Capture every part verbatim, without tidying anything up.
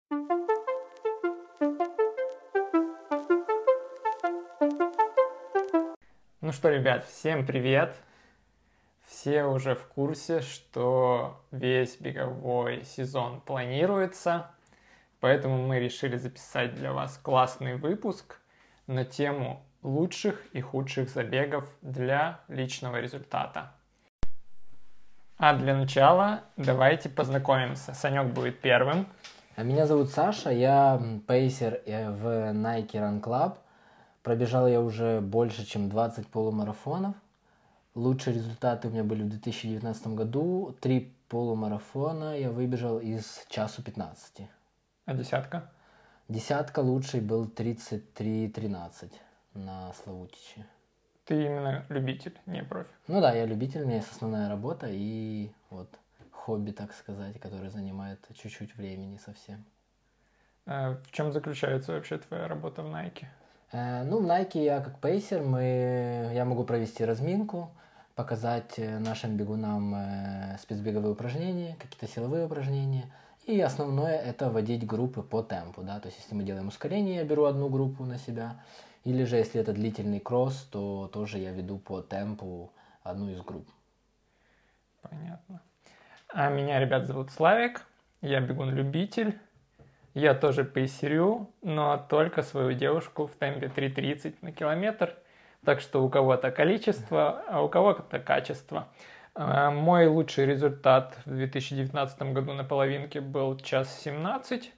Ну что, ребят, всем привет! Все уже в курсе, что весь беговой сезон планируется, поэтому мы решили записать для вас классный выпуск на тему лучших и худших забегов для личного результата. А для начала давайте познакомимся. Санек будет первым. Меня зовут Саша, я пейсер в Nike Run Club. Пробежал я уже больше, чем двадцать полумарафонов. Лучшие результаты у меня были в две тысячи девятнадцатом году. Три полумарафона я выбежал из часу пятнадцати. А десятка? Десятка лучший был тридцать три тринадцать на Славутиче. Ты именно любитель, не профи? Ну да, я любитель, у меня есть основная работа и вот хобби, так сказать, которое занимает чуть-чуть времени совсем. А в чем заключается вообще твоя работа в Nike? Ну, в Nike я как пейсер, мы, я могу провести разминку, показать нашим бегунам спецбеговые упражнения, какие-то силовые упражнения. И основное это вводить группы по темпу, да, то есть если мы делаем ускорение, я беру одну группу на себя, или же если это длительный кросс, то тоже я веду по темпу одну из групп. Понятно. А меня, ребят, зовут Славик, я бегун-любитель. Я тоже пейсерю, но только свою девушку в темпе три тридцать на километр. Так что у кого-то количество, а у кого-то качество. Мой лучший результат в две тысячи девятнадцатом году на половинке был час семнадцать.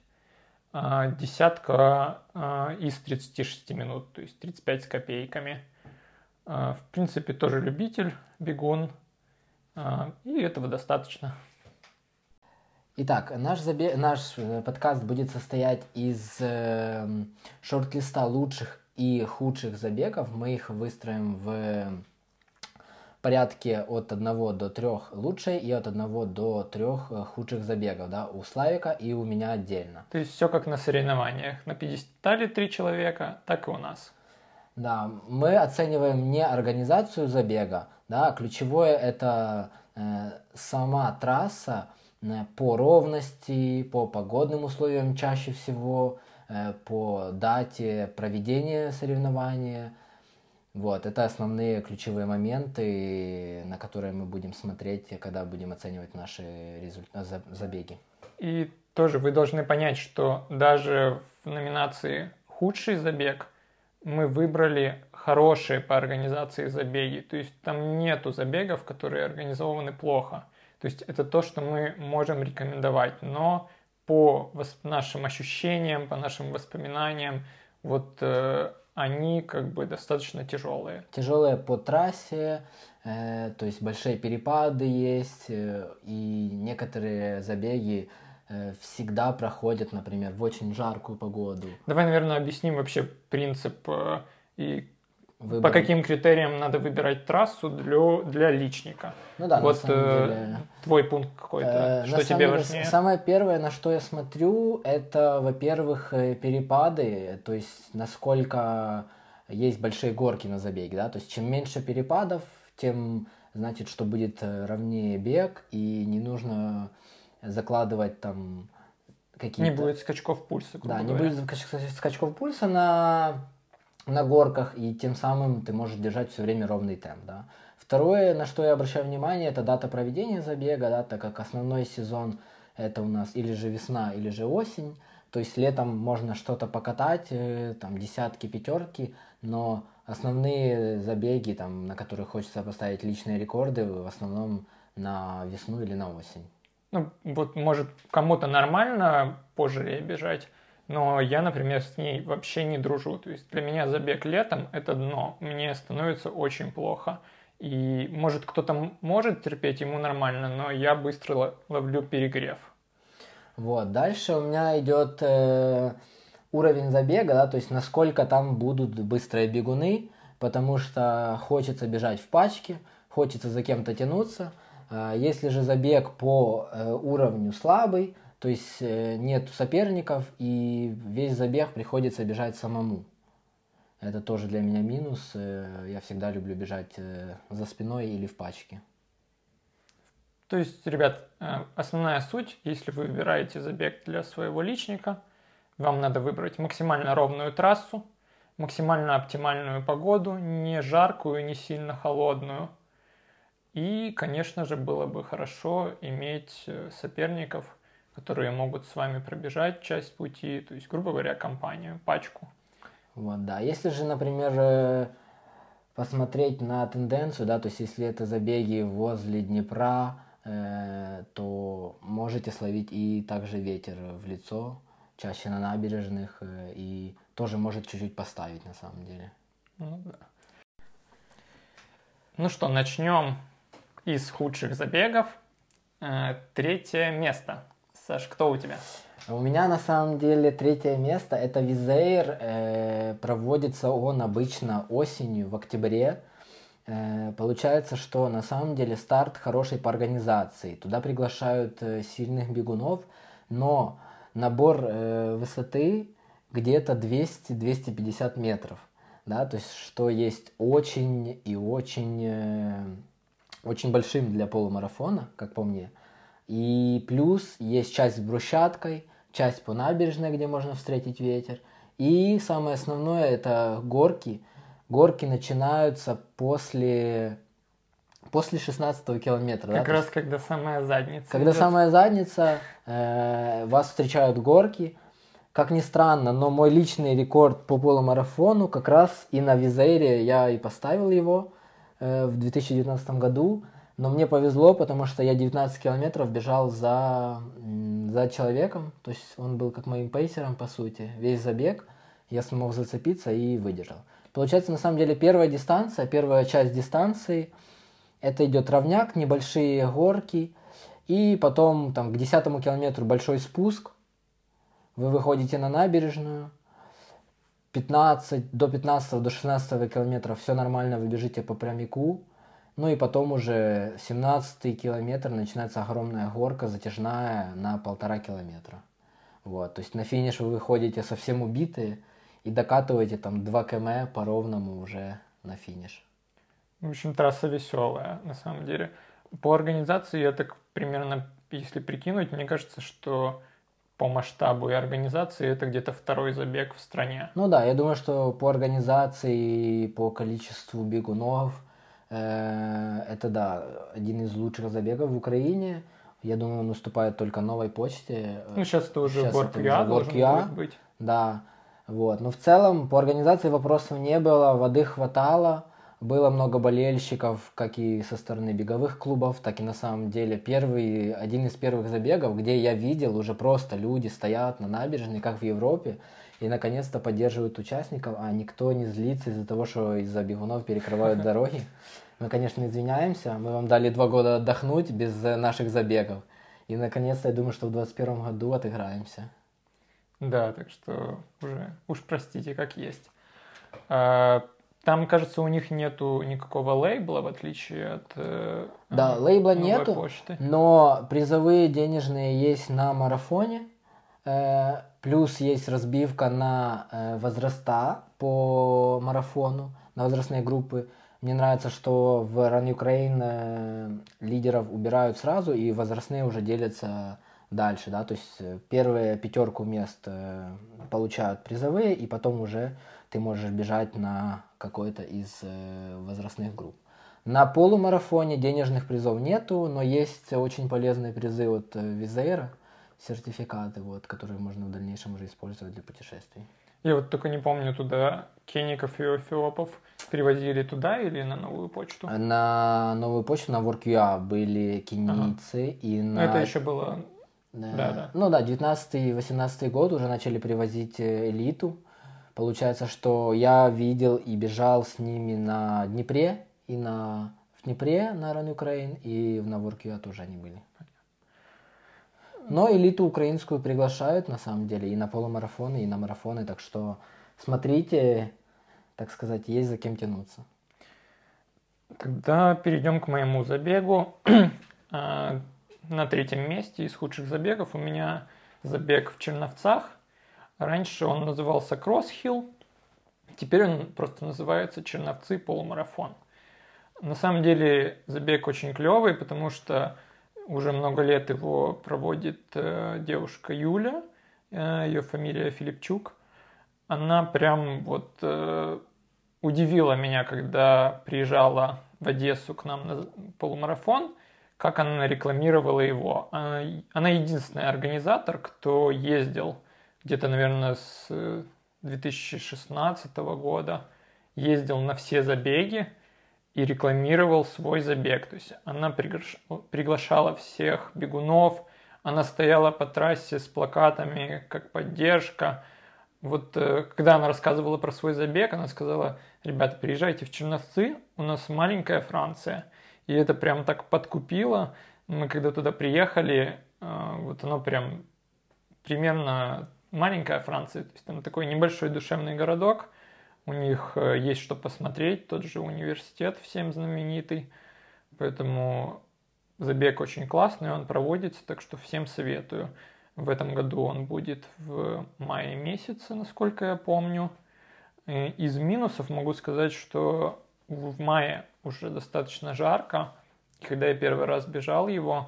Десятка из тридцати шести минут, то есть тридцать пять с копейками. В принципе, тоже любитель, бегун. И этого достаточно. Итак, наш, забег, наш подкаст будет состоять из э, шорт-листа лучших и худших забегов. Мы их выстроим в порядке от одного до трёх лучших и от одного до трёх худших забегов, да, у Славика и у меня отдельно. То есть все как на соревнованиях. На пьедестале три человека, так и у нас. Да, мы оцениваем не организацию забега, да, ключевое это э, сама трасса, по ровности, по погодным условиям чаще всего, по дате проведения соревнования. Вот, это основные ключевые моменты, на которые мы будем смотреть, когда будем оценивать наши результ- забеги. И тоже вы должны понять, что даже в номинации «Худший забег» мы выбрали хорошие по организации забеги. То есть там нету забегов, которые организованы плохо. То есть это то, что мы можем рекомендовать, но по нашим ощущениям, по нашим воспоминаниям, вот э, они как бы достаточно тяжелые. Тяжелые по трассе, э, то есть большие перепады есть, э, и некоторые забеги э, всегда проходят, например, в очень жаркую погоду. Давай, наверное, объясним вообще принцип э, и Выбор. По каким критериям надо выбирать трассу для, для личника? Ну да, вот на самом э, деле, твой пункт какой-то, э, что тебе деле, важнее? Самое первое, на что я смотрю, это, во-первых, перепады, то есть насколько есть большие горки на забеге, да, то есть чем меньше перепадов, тем значит, что будет ровнее бег, и не нужно закладывать там какие-то... Не будет скачков пульса, грубо Да, не говоря. будет скачков пульса на... на горках, и тем самым ты можешь держать все время ровный темп, да. Второе, на что я обращаю внимание, это дата проведения забега, да, так как основной сезон это у нас или же весна, или же осень, то есть летом можно что-то покатать, там десятки, пятерки, но основные забеги, там, на которых хочется поставить личные рекорды, в основном на весну или на осень. Ну, вот, может, кому-то нормально позже бежать, но я, например, с ней вообще не дружу. То есть для меня забег летом – это дно. Мне становится очень плохо. И, может, кто-то может терпеть, ему нормально, но я быстро ловлю перегрев. Вот, дальше у меня идет э, уровень забега, да, то есть насколько там будут быстрые бегуны, потому что хочется бежать в пачке, хочется за кем-то тянуться. Э, если же забег по э, уровню слабый, то есть э, нет соперников, и весь забег приходится бежать самому. Это тоже для меня минус. Э, я всегда люблю бежать э, за спиной или в пачке. То есть, ребят, основная суть, если вы выбираете забег для своего личника, вам надо выбрать максимально ровную трассу, максимально оптимальную погоду, не жаркую, не сильно холодную. И, конечно же, было бы хорошо иметь соперников, которые могут с вами пробежать часть пути, то есть, грубо говоря, компанию, пачку. Вот, да. Если же, например, посмотреть на тенденцию, да, то есть если это забеги возле Днепра, э, то можете словить и также ветер в лицо, чаще на набережных, э, и тоже может чуть-чуть поставить на самом деле. Ну да. Ну что, начнем из худших забегов. Э, третье место. Саш, кто у тебя? У меня на самом деле третье место, это Визейр, э, проводится он обычно осенью, в октябре. Э, получается, что на самом деле старт хороший по организации, туда приглашают э, сильных бегунов, но набор э, высоты где-то двести - двести пятьдесят метров, да, то есть что есть очень и очень, э, очень большим для полумарафона, как по мне. И плюс есть часть с брусчаткой, часть по набережной, где можно встретить ветер. И самое основное это горки. Горки начинаются после, после шестнадцатого километра. Как да? раз есть, когда самая задница. Когда идет. самая задница, э, вас встречают горки. Как ни странно, но мой личный рекорд по полумарафону как раз и на Визейре я и поставил его э, в две тысячи девятнадцатом году. Но мне повезло, потому что я девятнадцать километров бежал за, за человеком. То есть он был как моим пейсером, по сути. Весь забег я смог зацепиться и выдержал. Получается, на самом деле, первая дистанция, первая часть дистанции, это идет ровняк, небольшие горки. И потом там, к десятому километру большой спуск. Вы выходите на набережную. пятнадцать, до пятнадцатого, до шестнадцатого километра все нормально, вы бежите по прямику. Ну и потом уже семнадцатый километр начинается огромная горка затяжная на полтора километра. Вот, то есть на финиш вы выходите совсем убитые и докатываете там два километра по ровному уже на финиш. В общем, трасса веселая, на самом деле. По организации я так примерно, если прикинуть, мне кажется, что по масштабу и организации это где-то второй забег в стране. Ну да, я думаю, что по организации, по количеству бегунов, это, да, один из лучших забегов в Украине. Я думаю, он уступает только Новой почте. Ну, сейчас это уже Горк-Юа должен будет быть. Да, вот. Но в целом по организации вопросов не было, воды хватало. Было много болельщиков, как и со стороны беговых клубов, так и на самом деле первый, один из первых забегов, где я видел, уже просто люди стоят на набережной, как в Европе, и наконец-то поддерживают участников, а никто не злится из-за того, что из-за бегунов перекрывают дороги. Мы, конечно, извиняемся, мы вам дали два года отдохнуть без наших забегов. И, наконец-то, я думаю, что в двадцать первом году отыграемся. Да, так что уже уж простите, как есть. Там, кажется, у них нету никакого лейбла, в отличие от э, Да, лейбла Новой нету, почты. Но призовые денежные есть на марафоне. Э, плюс есть разбивка на э, возраста по марафону, на возрастные группы. Мне нравится, что в Run Ukraine э, лидеров убирают сразу, и возрастные уже делятся дальше. Да? То есть первые пятерку мест э, получают призовые, и потом уже ты можешь бежать на какой-то из э, возрастных групп. На полумарафоне денежных призов нету, но есть очень полезные призы от э, Визейра, сертификаты, вот, которые можно в дальнейшем уже использовать для путешествий. Я вот только не помню, туда кеников и эфиопов перевозили туда или на новую почту? На новую почту, на Work.ua были кенийцы, ага. и на... Это еще было... Да, да, да. Ну да, девятнадцатый-восемнадцатый год уже начали привозить элиту. Получается, что я видел и бежал с ними на Днепре, и на... в Днепре на Run Ukraine, и на Work.ua тоже они были. Но элиту украинскую приглашают, на самом деле, и на полумарафоны, и на марафоны, так что смотрите, так сказать, есть за кем тянуться. Тогда перейдем к моему забегу. На третьем месте из худших забегов у меня забег в Черновцах. Раньше он назывался Кросс-Хилл, теперь он просто называется Черновцы полумарафон. На самом деле забег очень клевый, потому что Уже много лет его проводит э, девушка Юля, э, ее фамилия Филипчук. Она прям вот э, удивила меня, когда приезжала в Одессу к нам на полумарафон, как она рекламировала его. Она, она единственный организатор, кто ездил где-то, наверное, с две тысячи шестнадцатого года, ездил на все забеги и рекламировал свой забег. То есть она пригла- приглашала всех бегунов, она стояла по трассе с плакатами как поддержка. Вот э, когда она рассказывала про свой забег, она сказала: ребята, приезжайте в Черновцы, у нас маленькая Франция. И это прям так подкупило. Мы когда туда приехали, э, вот оно прям примерно маленькая Франция, то есть там такой небольшой душевный городок. У них э, есть что посмотреть, тот же университет всем знаменитый. Поэтому забег очень классный, он проводится, так что всем советую. В этом году он будет в мае месяце, насколько я помню. Из минусов могу сказать, что в мае уже достаточно жарко. Когда я первый раз бежал его,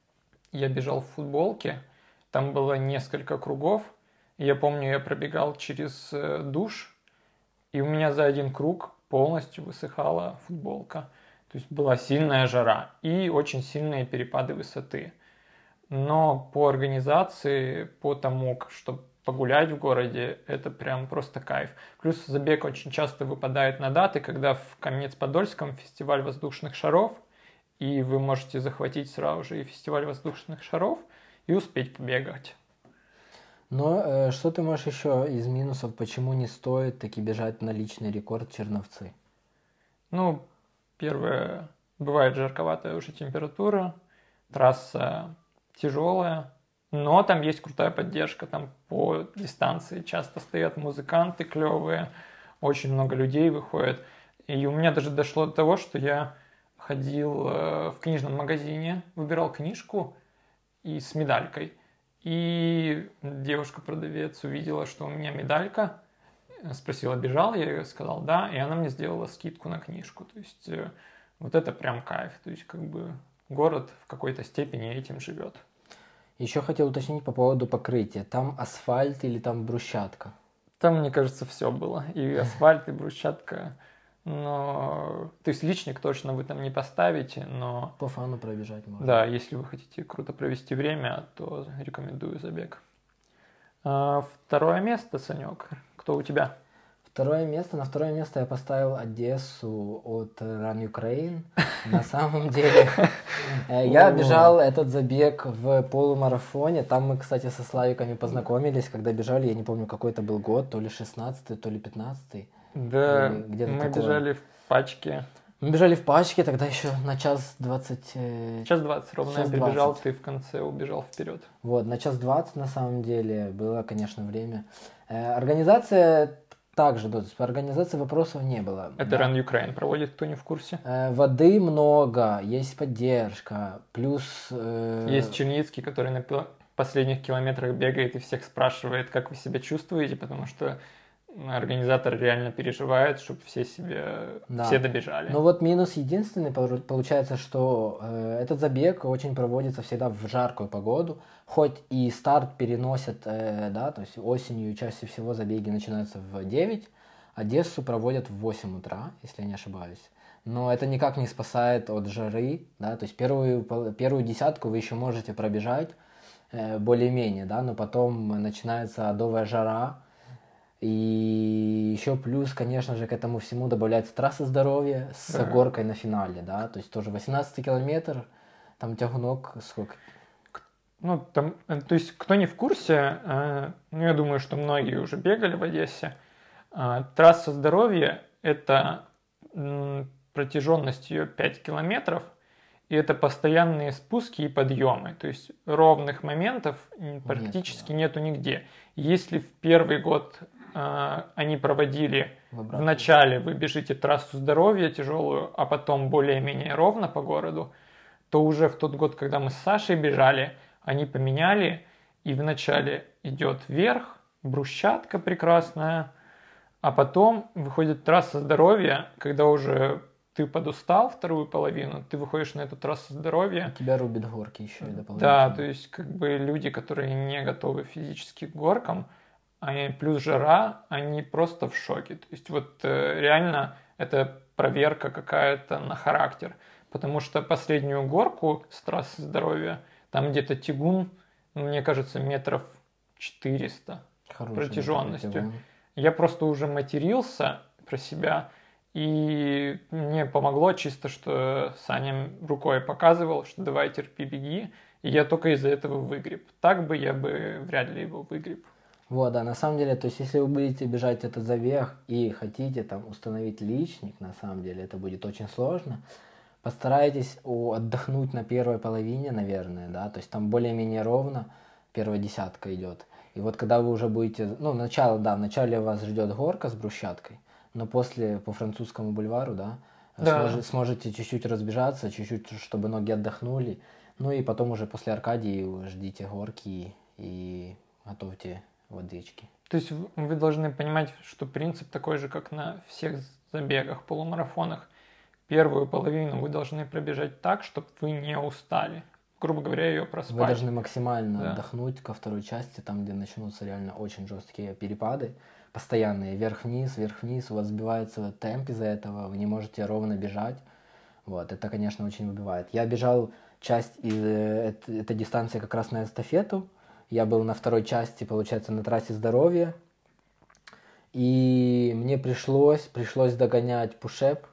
я бежал в футболке, там было несколько кругов. Я помню, я пробегал через душ, и у меня за один круг полностью высыхала футболка. То есть была сильная жара и очень сильные перепады высоты. Но по организации, по тому, чтобы погулять в городе, это прям просто кайф. Плюс забег очень часто выпадает на даты, когда в Каменец-Подольском фестиваль воздушных шаров, и вы можете захватить сразу же и фестиваль воздушных шаров и успеть побегать. Но э, что ты можешь еще из минусов, почему не стоит таки бежать на личный рекорд Черновцы? Ну, первое, бывает жарковатая уже температура, трасса тяжелая, но там есть крутая поддержка, там по дистанции часто стоят музыканты клевые, очень много людей выходит. И у меня даже дошло до того, что я ходил в книжном магазине, выбирал книжку и с медалькой. И девушка-продавец увидела, что у меня медалька, спросила, бежал, я ей сказал да, и она мне сделала скидку на книжку. То есть вот это прям кайф, то есть как бы город в какой-то степени этим живет. Еще хотел уточнить по поводу покрытия. Там асфальт или там брусчатка? Там, мне кажется, все было. И асфальт, и брусчатка. Но... То есть личник точно вы там не поставите, но... По фану пробежать можно. Да, если вы хотите круто провести время, то рекомендую забег. А, второе место, Санек. Кто у тебя? Второе место. На второе место я поставил Одессу от Run Ukraine. На самом деле, я бежал этот забег в полумарафоне. Там мы, кстати, со Славиками познакомились, когда бежали. Я не помню, какой это был год, то ли шестнадцатый, то ли пятнадцатый. Да, мы бежали в пачке. Мы бежали в пачке, тогда еще на час двадцать... Час двадцать ровно я прибежал, ты в конце убежал вперед. Вот, на час двадцать на самом деле было, конечно, время. Организация... Также, да, по организации вопросов не было. Это да. Run Ukraine проводит, кто не в курсе? Э, воды много, есть поддержка, плюс... Э... Есть Черницкий, который на последних километрах бегает и всех спрашивает, как вы себя чувствуете, потому что организатор реально переживает, чтобы все себе, да. все добежали. Ну вот минус единственный, получается, что э, этот забег очень проводится всегда в жаркую погоду, хоть и старт переносят, э, да, то есть осенью чаще всего забеги начинаются в девять, Одессу проводят в восемь утра, если я не ошибаюсь. Но это никак не спасает от жары, да, то есть первую, первую десятку вы еще можете пробежать э, более-менее, да, но потом начинается адовая жара. И еще плюс, конечно же, к этому всему добавляется трасса здоровья с ага. горкой на финале, да, то есть тоже восемнадцатый километр, там тягунок сколько? Ну, там, то есть, кто не в курсе, э, ну, я думаю, что многие уже бегали в Одессе, э, трасса здоровья – это м, протяженность ее пять километров, и это постоянные спуски и подъемы, то есть ровных моментов практически Нет, да. нету нигде. Если в первый год они проводили в начале, вы бежите трассу здоровья тяжелую, а потом более-менее ровно по городу, то уже в тот год, когда мы с Сашей бежали, они поменяли, и в начале идет вверх, брусчатка прекрасная, а потом выходит трасса здоровья, когда уже ты подустал вторую половину, ты выходишь на эту трассу здоровья. Тебя рубит горки еще и дополнительно. Да, то есть как бы люди, которые не готовы физически к горкам, они, плюс жара, они просто в шоке. То есть вот э, реально это проверка какая-то на характер. Потому что последнюю горку с трассы здоровья, там где-то тягун, мне кажется, метров четыреста Хороший протяженностью. Я просто уже матерился про себя, и мне помогло чисто, что Саня рукой показывал, что давай терпи, беги, и я только из-за этого выгреб. Так бы я бы вряд ли его выгреб. Вот, да, на самом деле, то есть если вы будете бежать этот забег и хотите там установить личник, на самом деле это будет очень сложно. Постарайтесь отдохнуть на первой половине, наверное, да, то есть там более-менее ровно первая десятка идет. И вот когда вы уже будете, ну, начало, да, вначале вас ждет горка с брусчаткой, но после по французскому бульвару, да, да. Сможете, сможете чуть-чуть разбежаться, чуть-чуть, чтобы ноги отдохнули. Ну и потом уже после Аркадии ждите горки и готовьте водички. То есть вы должны понимать, что принцип такой же, как на всех забегах, полумарафонах. Первую половину вы должны пробежать так, чтобы вы не устали. Грубо говоря, ее проспать. Вы должны максимально да. отдохнуть ко второй части, там, где начнутся реально очень жесткие перепады, постоянные, вверх-вниз, вверх-вниз, у вас сбивается темп из-за этого, вы не можете ровно бежать. Вот, это, конечно, очень выбивает. Я бежал часть из этой, этой дистанции как раз на эстафету. Я был на второй части, получается, на трассе здоровья. И мне пришлось, пришлось догонять пушеп,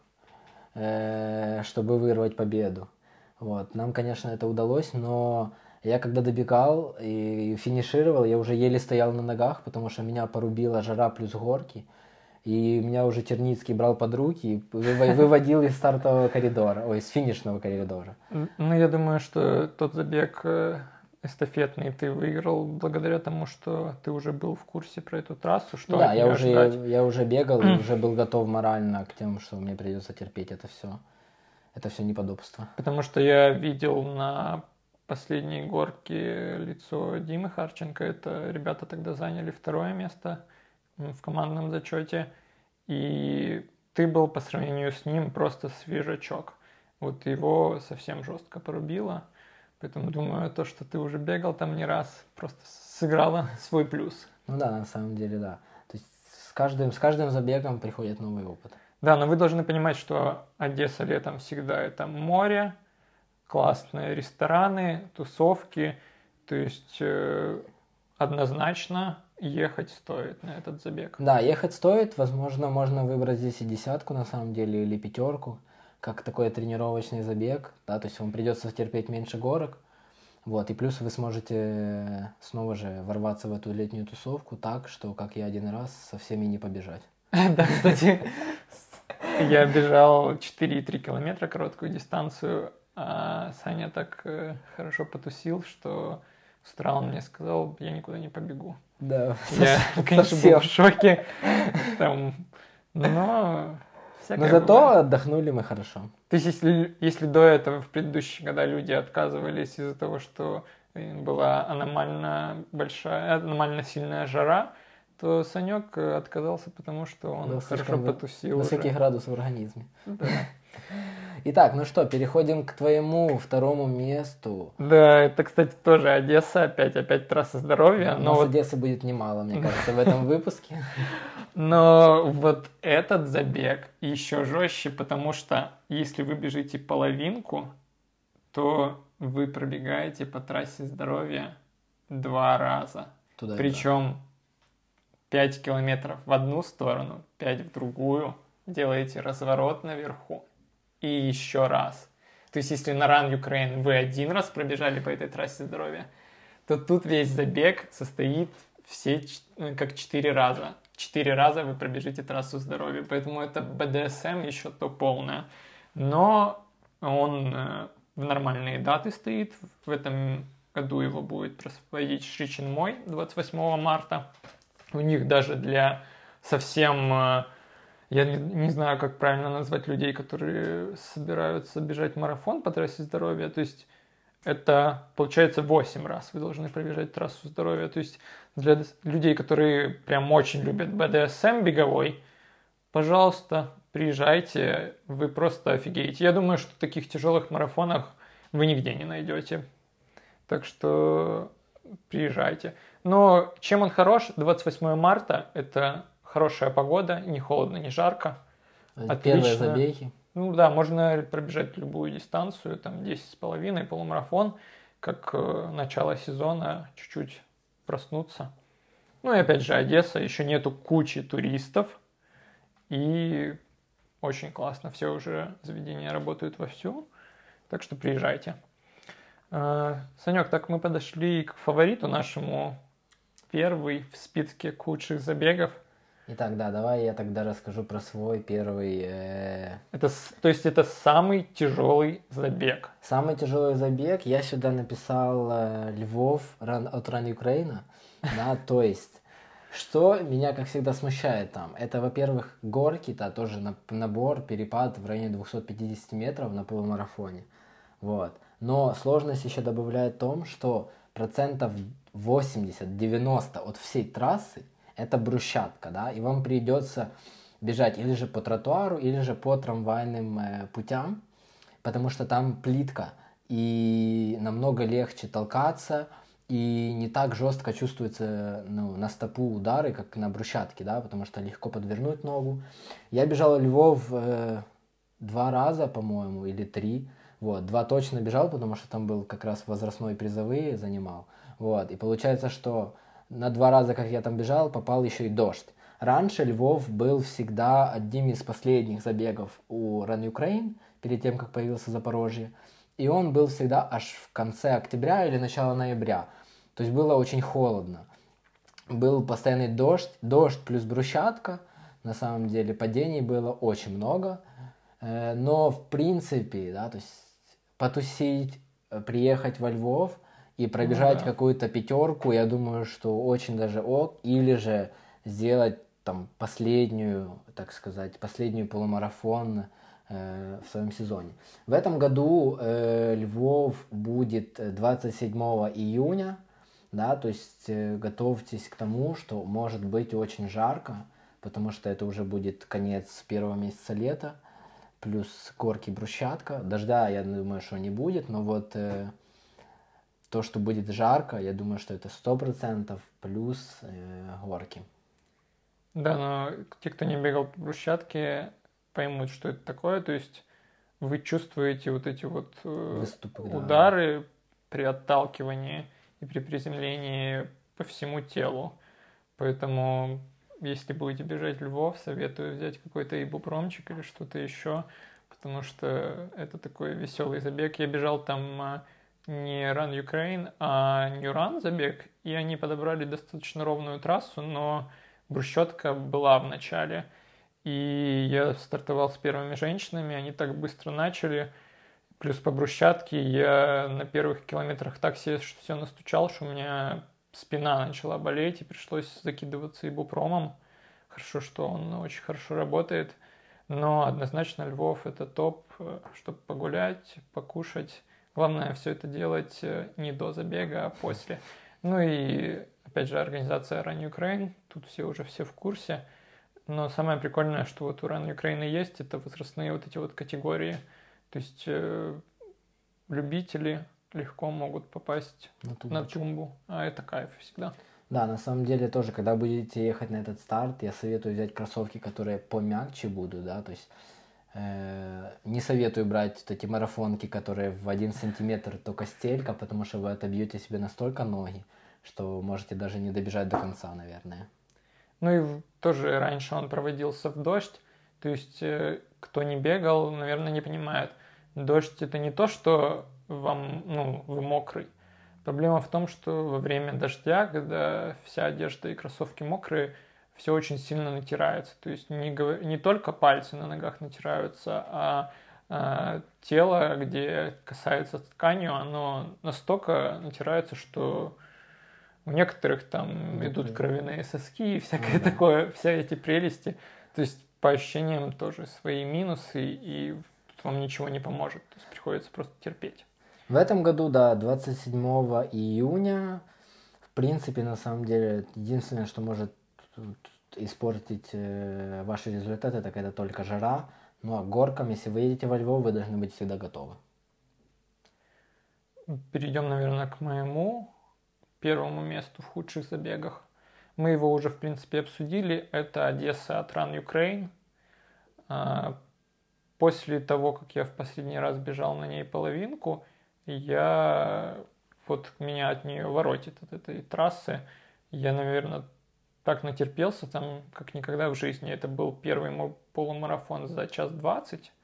э, чтобы вырвать победу. Вот. Нам, конечно, это удалось, но я когда добегал и финишировал, я уже еле стоял на ногах, потому что меня порубила жара плюс горки. И меня уже Черницкий брал под руки и выводил из стартового коридора, ой, из финишного коридора. Ну, я думаю, что тот забег эстафетный ты выиграл благодаря тому, что ты уже был в курсе про эту трассу, что да, я уже, ждать. я уже бегал и уже был готов морально к тем, что мне придется терпеть это все. Это все неподобство. Потому что я видел на последней горке лицо Димы Харченко. Это ребята тогда заняли второе место в командном зачете. И ты был по сравнению с ним просто свежачок. Вот его совсем жестко порубило. Поэтому думаю, то, что ты уже бегал там не раз, просто сыграло свой плюс. Ну да, на самом деле, да. То есть с каждым, с каждым забегом приходит новый опыт. Да, но вы должны понимать, что Одесса летом всегда это море, классные рестораны, тусовки. То есть э, однозначно ехать стоит на этот забег. Да, ехать стоит. Возможно, можно выбрать здесь и десятку на самом деле, или пятерку, как такой тренировочный забег. Да, то есть вам придется терпеть меньше горок. Вот, и плюс вы сможете снова же ворваться в эту летнюю тусовку так, что, как я один раз, со всеми не побежать. Да, кстати, я бежал четыре и три километра, короткую дистанцию, а Саня так хорошо потусил, что с утра он мне сказал, я никуда не побегу. Да, я, конечно, был в шоке, там, но... Но зато бывает. Отдохнули мы хорошо. То есть, если, если до этого, в предыдущие года люди отказывались из-за того, что была аномально большая, аномально сильная жара, то Санек отказался, потому что он был хорошо потусил. Высокий уже. градус в организме. Да. Итак, ну что, переходим к твоему второму месту. Да, это, кстати, тоже Одесса, опять, опять трасса здоровья. Но но вот... Одессы Одессы будет немало, мне кажется, в этом выпуске. Но вот этот забег еще жестче, потому что если вы бежите половинку, то вы пробегаете по трассе здоровья два раза. Туда Причем пять километров в одну сторону, пять в другую. Делаете разворот наверху и еще раз. То есть если на Run Ukraine вы один раз пробежали по этой трассе здоровья, то тут весь забег состоит все как четыре раза. Четыре раза вы пробежите трассу здоровья, поэтому это бэ дэ эс эм еще то полное. Но он в нормальные даты стоит. В этом году его будет проводить Шичин Мой двадцать восьмого марта. У них даже для совсем, я не, не знаю, как правильно назвать людей, которые собираются бежать марафон по трассе здоровья. То есть это получается восемь раз вы должны пробежать трассу здоровья. То есть для людей, которые прям очень любят бэ дэ эс эм беговой, пожалуйста, приезжайте, вы просто офигеете. Я думаю, что таких тяжелых марафонов вы нигде не найдете. Так что приезжайте. Но чем он хорош? двадцать восьмое марта – это хорошая погода, не холодно, не жарко. Первые забеги. Ну да, можно пробежать любую дистанцию, там десять с половиной, полумарафон, как э, начало сезона, чуть-чуть проснуться. Ну и опять же, Одесса, еще нету кучи туристов, и очень классно, все уже заведения работают вовсю, так что приезжайте. Э, Санек, так мы подошли к фавориту нашему, первый в списке худших забегов. Итак, да, давай я тогда расскажу про свой первый... Э... Это, то есть это самый тяжелый забег? Самый тяжелый забег. Я сюда написал э, Львов ран, от Run Ukraine. Да, то есть, что меня, как всегда, смущает там, это, во-первых, горки-то тоже на, набор, перепад в районе двухсот пятидесяти метров на полумарафоне. Вот. Но сложность еще добавляет в том, что процентов восемьдесят-девяносто от всей трассы это брусчатка, да, и вам придется бежать или же по тротуару, или же по трамвайным э, путям, потому что там плитка, и намного легче толкаться, и не так жестко чувствуется, ну, на стопу удары, как на брусчатке, да, потому что легко подвернуть ногу. Я бежал в Львов э, два раза, по-моему, или три, вот, два точно бежал, потому что там был как раз возрастной призовые занимал, вот, и получается, что на два раза, как я там бежал, попал еще и дождь. Раньше Львов был всегда одним из последних забегов у Run Ukraine, перед тем, как появился Запорожье. И он был всегда аж в конце октября или начало ноября. То есть было очень холодно. Был постоянный дождь, дождь плюс брусчатка. На самом деле падений было очень много. Но в принципе, да, то есть потусить, приехать во Львов и пробежать ну, да. какую-то пятерку, я думаю, что очень даже ок. Или же сделать там последнюю, так сказать, последнюю полумарафон э, в своем сезоне. В этом году э, Львов будет двадцать седьмого июня, да, то есть э, готовьтесь к тому, что может быть очень жарко, потому что это уже будет конец первого месяца лета, плюс горки, брусчатка. Дождя, я думаю, что не будет, но вот... Э, То, что будет жарко, я думаю, что это сто процентов плюс э, горки. Да, но те, кто не бегал по брусчатке, поймут, что это такое. То есть вы чувствуете вот эти вот э, Выступы, удары да. при отталкивании и при приземлении по всему телу. Поэтому, если будете бежать в Львов, советую взять какой-то ибупромчик или что-то еще, потому что это такой веселый забег. Я бежал там... не Run Ukraine, а New Run забег, и они подобрали достаточно ровную трассу, но брусчатка была в начале, и я стартовал с первыми женщинами, они так быстро начали, плюс по брусчатке я на первых километрах так себе все настучал, что у меня спина начала болеть, и пришлось закидываться ибупромом. Хорошо, что он очень хорошо работает, но однозначно Львов это топ, чтобы погулять, покушать. Главное все это делать не до забега, а после. Ну и, опять же, организация Run Ukraine. Тут все уже все в курсе. Но самое прикольное, что вот у Run Ukraine есть, это возрастные вот эти вот категории. То есть э, любители легко могут попасть на, на тумбу. А это кайф всегда. Да, на самом деле тоже, когда будете ехать на этот старт, я советую взять кроссовки, которые помягче будут, да, то есть не советую брать эти марафонки, которые в один сантиметр только стелька, потому что вы отобьете себе настолько ноги, что можете даже не добежать до конца, наверное. Ну и тоже раньше он проводился в дождь, то есть кто не бегал, наверное, не понимает. Дождь это не то, что вам, ну, вы мокрый. Проблема в том, что во время дождя, когда вся одежда и кроссовки мокрые, все очень сильно натирается. То есть не, не только пальцы на ногах натираются, а, а тело, где касается тканью, оно настолько натирается, что у некоторых там да, идут да. кровяные соски и всякое да. такое, все эти прелести. То есть по ощущениям тоже свои минусы, и вам ничего не поможет. То есть приходится просто терпеть. В этом году, да, двадцать седьмого июня, в принципе, на самом деле, единственное, что может испортить э, ваши результаты, так это только жара. Ну а к горкам, если вы едете во Львов, вы должны быть всегда готовы. Перейдем, наверное, к моему первому месту в худших забегах. Мы его уже, в принципе, обсудили. Это Одесса от Run Ukraine. После того, как я в последний раз бежал на ней половинку, я вот меня от нее воротит, от этой трассы. Я, наверное, так натерпелся там, как никогда в жизни. Это был первый мой полумарафон за час двадцать.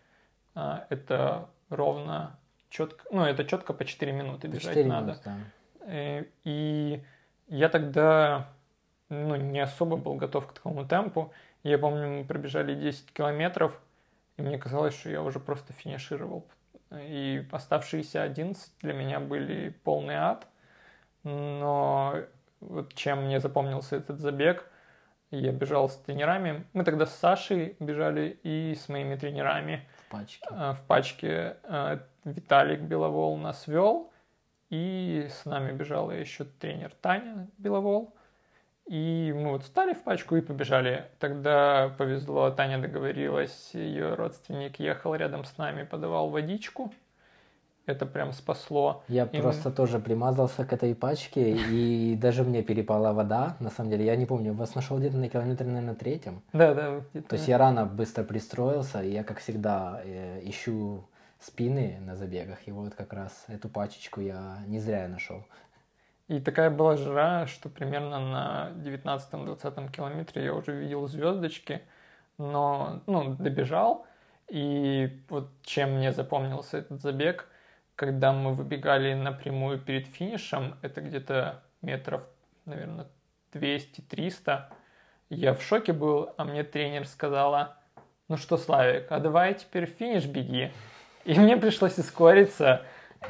Это ровно четко, ну, это четко по четыре минуты бежать четыре надо. Минуты, да. И я тогда ну, не особо был готов к такому темпу. Я помню, мы пробежали десять километров, и мне казалось, что я уже просто финишировал. И оставшиеся одиннадцать для меня были полный ад. Но вот чем мне запомнился этот забег, я бежал с тренерами. Мы тогда с Сашей бежали и с моими тренерами. В пачке. В пачке. Виталик Беловол нас вел. И с нами бежала еще тренер Таня Беловол. И мы вот встали в пачку и побежали. Тогда повезло, Таня договорилась, ее родственник ехал рядом с нами, подавал водичку. Это прям спасло. Я и просто мы... тоже примазался к этой пачке, и даже мне перепала вода. На самом деле, я не помню, вас нашел где-то на километре, наверное, третьем. Да, да. То есть я рано быстро пристроился, и я, как всегда, ищу спины на забегах. И вот как раз эту пачечку я не зря нашел. И такая была жара, что примерно на девятнадцатом-двадцатом километре я уже видел звездочки, но ну, добежал. И вот чем мне запомнился этот забег, когда мы выбегали напрямую перед финишем, это где-то метров, наверное, двести-триста, я в шоке был, а мне тренер сказала: ну что, Славик, а давай теперь финиш беги. И мне пришлось ускориться.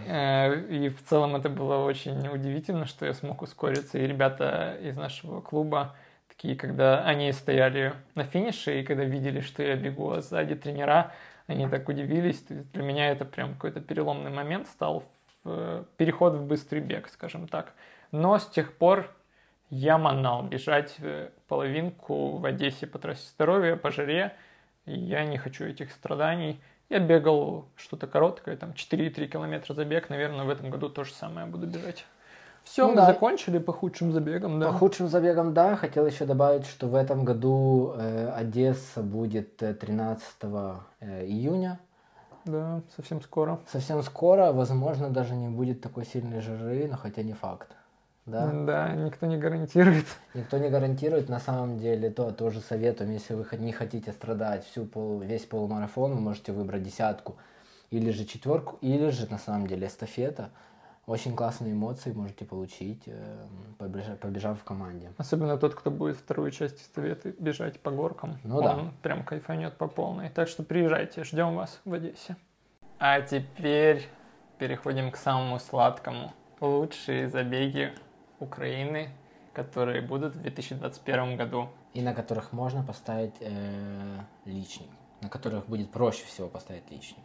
И в целом это было очень удивительно, что я смог ускориться. И ребята из нашего клуба, такие, когда они стояли на финише, и когда видели, что я бегу, а сзади тренера, они так удивились. То есть для меня это прям какой-то переломный момент стал, в переход в быстрый бег, скажем так. Но с тех пор я манал бежать половинку в Одессе по трассе здоровья, по жаре. И я не хочу этих страданий. Я бегал что-то короткое, там четыре и три километра забег. Наверное, в этом году то же самое буду бежать. Все, ну, мы да. закончили по худшим забегам, да. По худшим забегам, да. Хотел еще добавить, что в этом году э, Одесса будет тринадцатого июня. Да, совсем скоро. Совсем скоро. Возможно, даже не будет такой сильной жары, но хотя не факт. Да? Да, никто не гарантирует. Никто не гарантирует, на самом деле, то тоже советуем, если вы не хотите страдать всю пол, весь полумарафон, вы можете выбрать десятку или же четверку, или же, на самом деле, эстафета. Очень классные эмоции можете получить, побежав, побежав в команде. Особенно тот, кто будет вторую часть эстафеты бежать по горкам. Ну Он да. прям кайфанет по полной. Так что приезжайте, ждем вас в Одессе. А теперь переходим к самому сладкому. Лучшие забеги Украины, которые будут в две тысячи двадцать первом году. И на которых можно поставить э, личник. На которых будет проще всего поставить личник.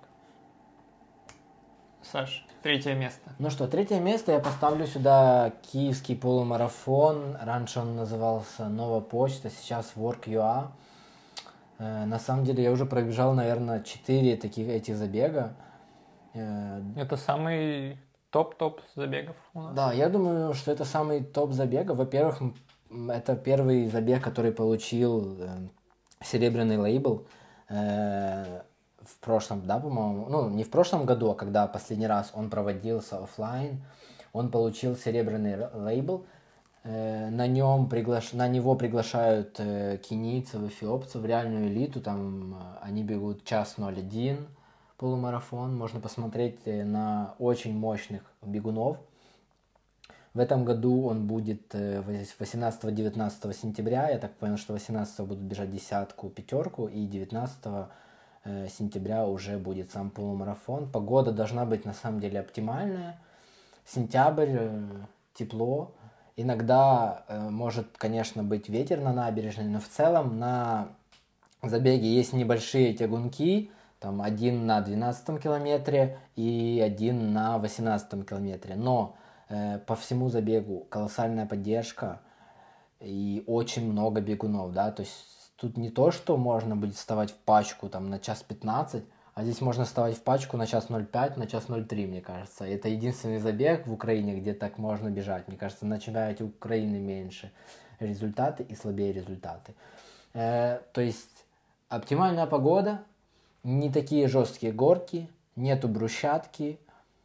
Саш, третье место. Ну что, третье место я поставлю сюда киевский полумарафон. Раньше он назывался Нова Почта, сейчас Work.ua. Э, на самом деле я уже пробежал, наверное, четыре таких этих забега. Э, Это самый... топ-топ забегов у нас. Да, я думаю, что это самый топ забегов. Во-первых, это первый забег, который получил э, серебряный лейбл э, в прошлом, да, по-моему, ну, не в прошлом году, а когда последний раз он проводился офлайн, он получил серебряный лейбл. Э, на нем приглаш... на него приглашают э, кенийцев, эфиопцев в реальную элиту, там э, они бегут час ноль один. Полумарафон. Можно посмотреть на очень мощных бегунов. В этом году он будет восемнадцатого-девятнадцатого сентября. Я так понял, что восемнадцатого будут бежать десятку, пятерку, и девятнадцатого сентября уже будет сам полумарафон. Погода должна быть на самом деле оптимальная. Сентябрь, тепло. Иногда может, конечно, быть ветер на набережной, но в целом на забеге есть небольшие тягунки. Там один на двенадцатом километре и один на восемнадцатом километре. Но э, по всему забегу колоссальная поддержка. и очень много бегунов, да, то есть тут не то, что можно будет вставать в пачку там на час пятнадцать, а здесь можно вставать в пачку на час ноль пять, на час ноль три, мне кажется. Это единственный забег в Украине, где так можно бежать. Мне кажется, на чемпионате Украины меньше результаты и слабее результаты. Э, то есть оптимальная погода, не такие жесткие горки, нету брусчатки,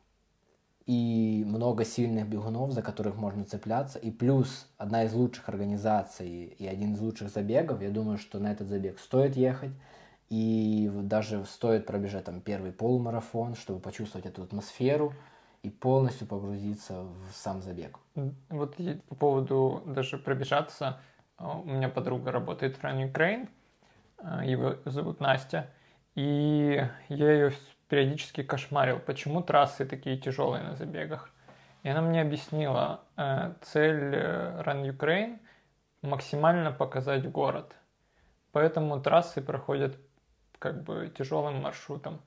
и много сильных бегунов, за которых можно цепляться. И плюс одна из лучших организаций и один из лучших забегов. Я думаю, что на этот забег стоит ехать. И даже стоит пробежать там первый полумарафон, чтобы почувствовать эту атмосферу и полностью погрузиться в сам забег. Вот по поводу даже пробежаться. У меня подруга работает в Run Ukraine. Его зовут Настя. И я ее периодически кошмарил, почему трассы такие тяжелые на забегах. И она мне объяснила, цель Run Ukraine максимально показать город. Поэтому трассы проходят как бы тяжелым маршрутом.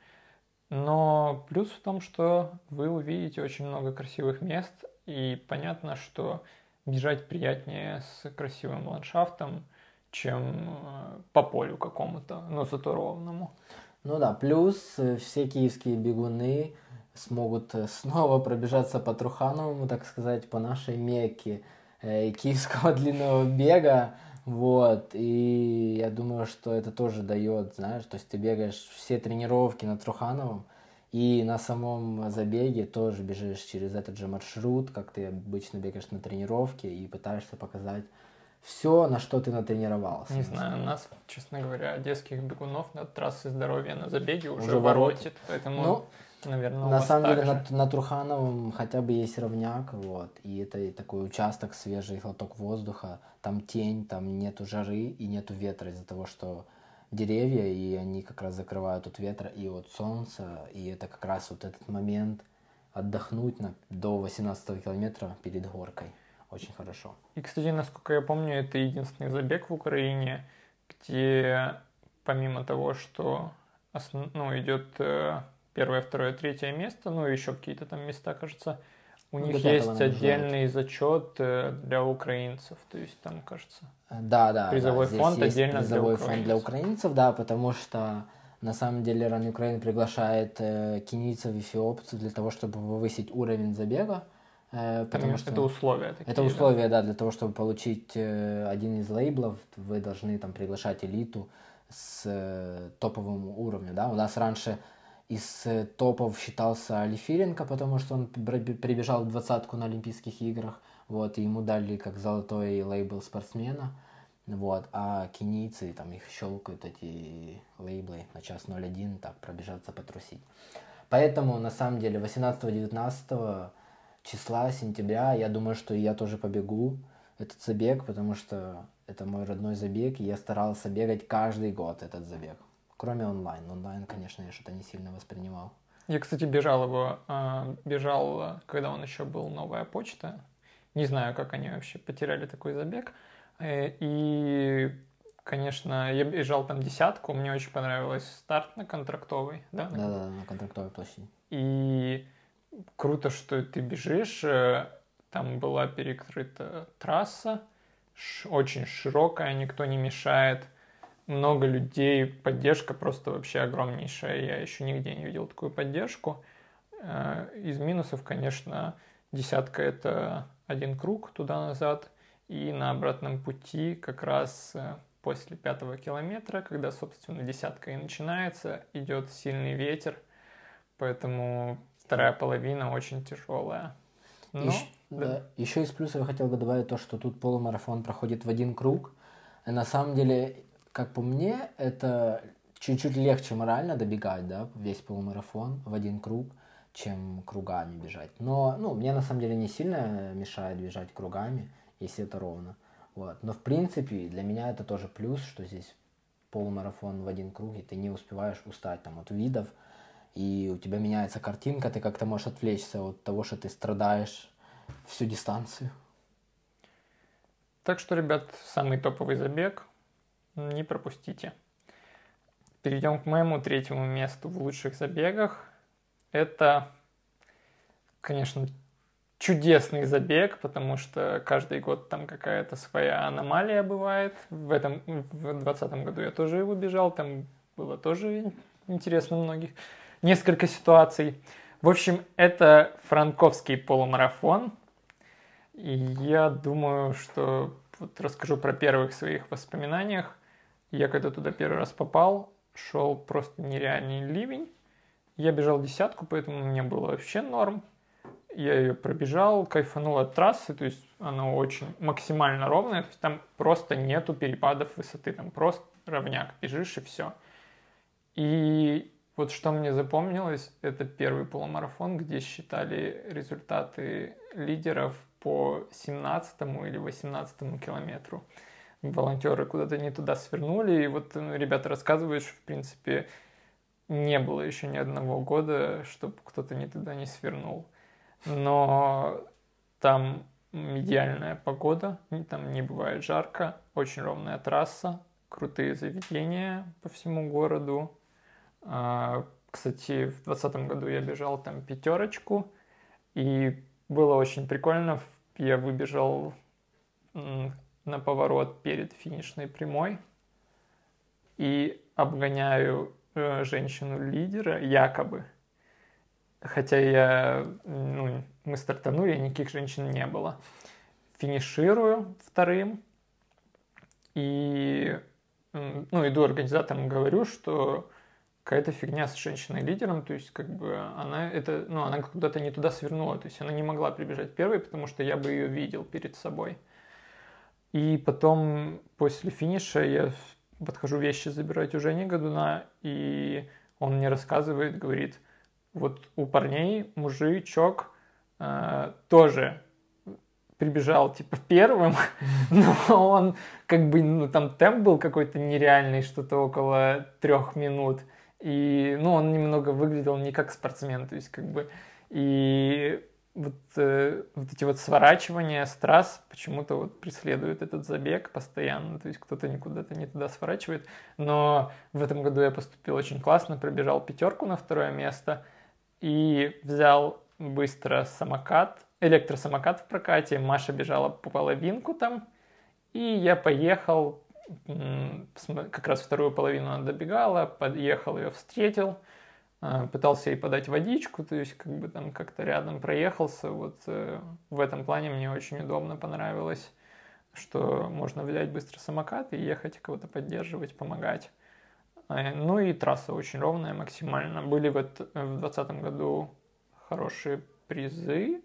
Но плюс в том, что вы увидите очень много красивых мест, и понятно, что бежать приятнее с красивым ландшафтом, чем по полю какому-то, но зато ровному. Ну да, плюс все киевские бегуны смогут снова пробежаться по Трухановому, так сказать, по нашей Мекке э, киевского длинного бега. Вот, и я думаю, что это тоже дает, знаешь, то есть ты бегаешь все тренировки на Трухановом, и на самом забеге тоже бежишь через этот же маршрут, как ты обычно бегаешь на тренировке, и пытаешься показать все, на что ты натренировался. Не знаю, нас, честно говоря, одесских бегунов на трассе здоровья на забеге уже, Уже воротит, поэтому, ну, наверное, у на вас самом деле так на, на Трухановом хотя бы есть равняк, вот, и это такой участок, свежий глоток воздуха, там тень, там нету жары и нету ветра из-за того, что деревья, и они как раз закрывают от ветра и от солнца, и это как раз вот этот момент отдохнуть на, до восемнадцатого километра перед горкой. Очень хорошо. И, кстати, насколько я помню, это единственный забег в Украине, где помимо того, что основ... ну, идет первое, второе, третье место, ну и еще какие-то там места, кажется, у ну, них есть отдельный зачет для украинцев, то есть там, кажется, да, да, призовой да. фонд Здесь отдельно призовой для фонд для украинцев, да, потому что на самом деле Run Ukraine приглашает э, кенийцев и эфиопцев для того, чтобы повысить уровень забега. Э, потому что это условия такие. Это условия, да, да для того, чтобы получить э, один из лейблов, вы должны там приглашать элиту с э, топовым уровнем, да. У нас раньше из э, топов считался Алифиренко, потому что он прибежал в двадцатку на Олимпийских играх, вот, и ему дали как золотой лейбл спортсмена, вот, а кенийцы там их щелкают эти лейблы на час ноль один, так, пробежаться, потрусить. Поэтому, на самом деле, восемнадцатого-девятнадцатого числа сентября, я думаю, что я тоже побегу этот забег, потому что это мой родной забег, и я старался бегать каждый год этот забег. Кроме онлайн. Онлайн, конечно, я что-то не сильно воспринимал. Я, кстати, бежал его, бежал, когда он еще был «Новая почта». Не знаю, как они вообще потеряли такой забег. И, конечно, я бежал там десятку, мне очень понравилось старт на Контрактовой. Да, да, да, на Контрактовой площади. И круто, что ты бежишь, там была перекрыта трасса, очень широкая, никто не мешает, много людей, поддержка просто вообще огромнейшая, я еще нигде не видел такую поддержку. Из минусов, конечно, десятка — это один круг туда-назад, и на обратном пути как раз после пятого километра, когда, собственно, десятка и начинается, идет сильный ветер, поэтому вторая половина очень тяжелая. Но, еще, да. Да. Еще из плюсов я хотел бы добавить то, что тут полумарафон проходит в один круг. И на самом деле, как по мне, это чуть-чуть легче морально добегать, да, весь полумарафон в один круг, чем кругами бежать. Но, ну, мне на самом деле не сильно мешает бежать кругами, если это ровно. Вот. Но в принципе для меня это тоже плюс, что здесь полумарафон в один круг, и ты не успеваешь устать там от видов, и у тебя меняется картинка, ты как-то можешь отвлечься от того, что ты страдаешь всю дистанцию. Так что, ребят, самый топовый забег не пропустите. Перейдем к моему третьему месту в лучших забегах. Это, конечно, чудесный забег, потому что каждый год там какая-то своя аномалия бывает. В этом, в двадцатом году я тоже его бежал, там было тоже интересно многих. Несколько ситуаций. В общем, это франковский полумарафон. И я думаю, что вот расскажу про первых своих воспоминаниях. Я когда туда первый раз попал, шел просто нереальный ливень. Я бежал десятку, поэтому мне было вообще норм. Я ее пробежал, кайфанул от трассы, то есть она очень максимально ровная, то есть там просто нету перепадов высоты, там просто ровняк, бежишь и все. И вот что мне запомнилось, это первый полумарафон, где считали результаты лидеров по семнадцатому или восемнадцатому километру. Волонтеры куда-то не туда свернули, и вот ребята рассказывают, что в принципе не было еще ни одного года, чтобы кто-то не туда не свернул. Но там идеальная погода, там не бывает жарко, очень ровная трасса, крутые заведения по всему городу. Кстати, в двадцатом году я бежал там пятерочку, и было очень прикольно. Я выбежал на поворот перед финишной прямой и обгоняю женщину-лидера, якобы. Хотя я, ну, мы стартанули, никаких женщин не было. Финиширую вторым. И, ну, иду организаторам, говорю, что какая-то фигня с женщиной-лидером, то есть, как бы, она это, ну, она куда-то не туда свернула, то есть, она не могла прибежать первой, потому что я бы ее видел перед собой. И потом, после финиша, я подхожу вещи забирать у Жени Годуна, и он мне рассказывает, говорит: вот у парней мужичок э, тоже прибежал типа первым, но он как бы, ну там темп был какой-то нереальный, что-то около трех минут, и ну он немного выглядел не как спортсмен, то есть как бы, и вот, э, вот эти вот сворачивания с трасс почему-то вот преследуют этот забег постоянно, то есть кто-то никуда-то не туда сворачивает, но в этом году я поступил очень классно, пробежал пятерку на второе место, и взял быстро самокат, электросамокат в прокате. Маша бежала по половинку там. И я поехал, как раз вторую половину она добегала, подъехал, ее встретил, пытался ей подать водичку, то есть как бы там как-то рядом проехался. Вот в этом плане мне очень удобно понравилось, что можно взять быстро самокат и ехать, кого-то поддерживать, помогать. Ну и трасса очень ровная максимально. Были вот в двадцатом году хорошие призы,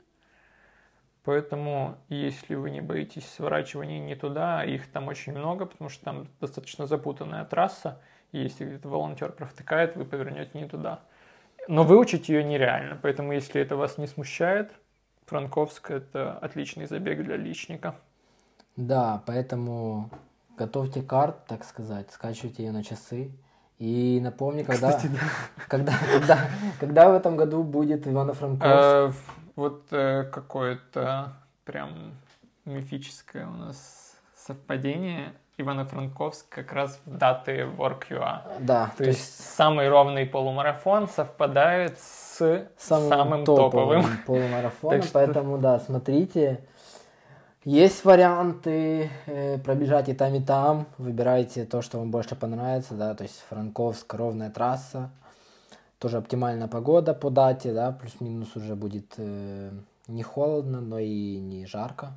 поэтому если вы не боитесь сворачиваний не туда, их там очень много, потому что там достаточно запутанная трасса, и если где-то волонтер провтыкает, вы повернете не туда. Но выучить ее нереально, поэтому если это вас не смущает, Франковск — это отличный забег для личника. Да, поэтому готовьте карт, так сказать, скачивайте ее на часы. И напомни, когда, Кстати, да. когда, когда, когда в этом году будет Ивано-Франковск? А, вот э, какое-то прям мифическое у нас совпадение. Ивано-Франковск как раз в даты WorkUA. Да. То, то есть, есть самый ровный полумарафон совпадает с самым, самым топовым, топовым полумарафоном. Что... Поэтому, да, смотрите. Есть варианты э, пробежать и там, и там. Выбирайте то, что вам больше понравится, да, то есть Франковск, ровная трасса, тоже оптимальная погода по дате, да, плюс-минус уже будет э, не холодно, но и не жарко.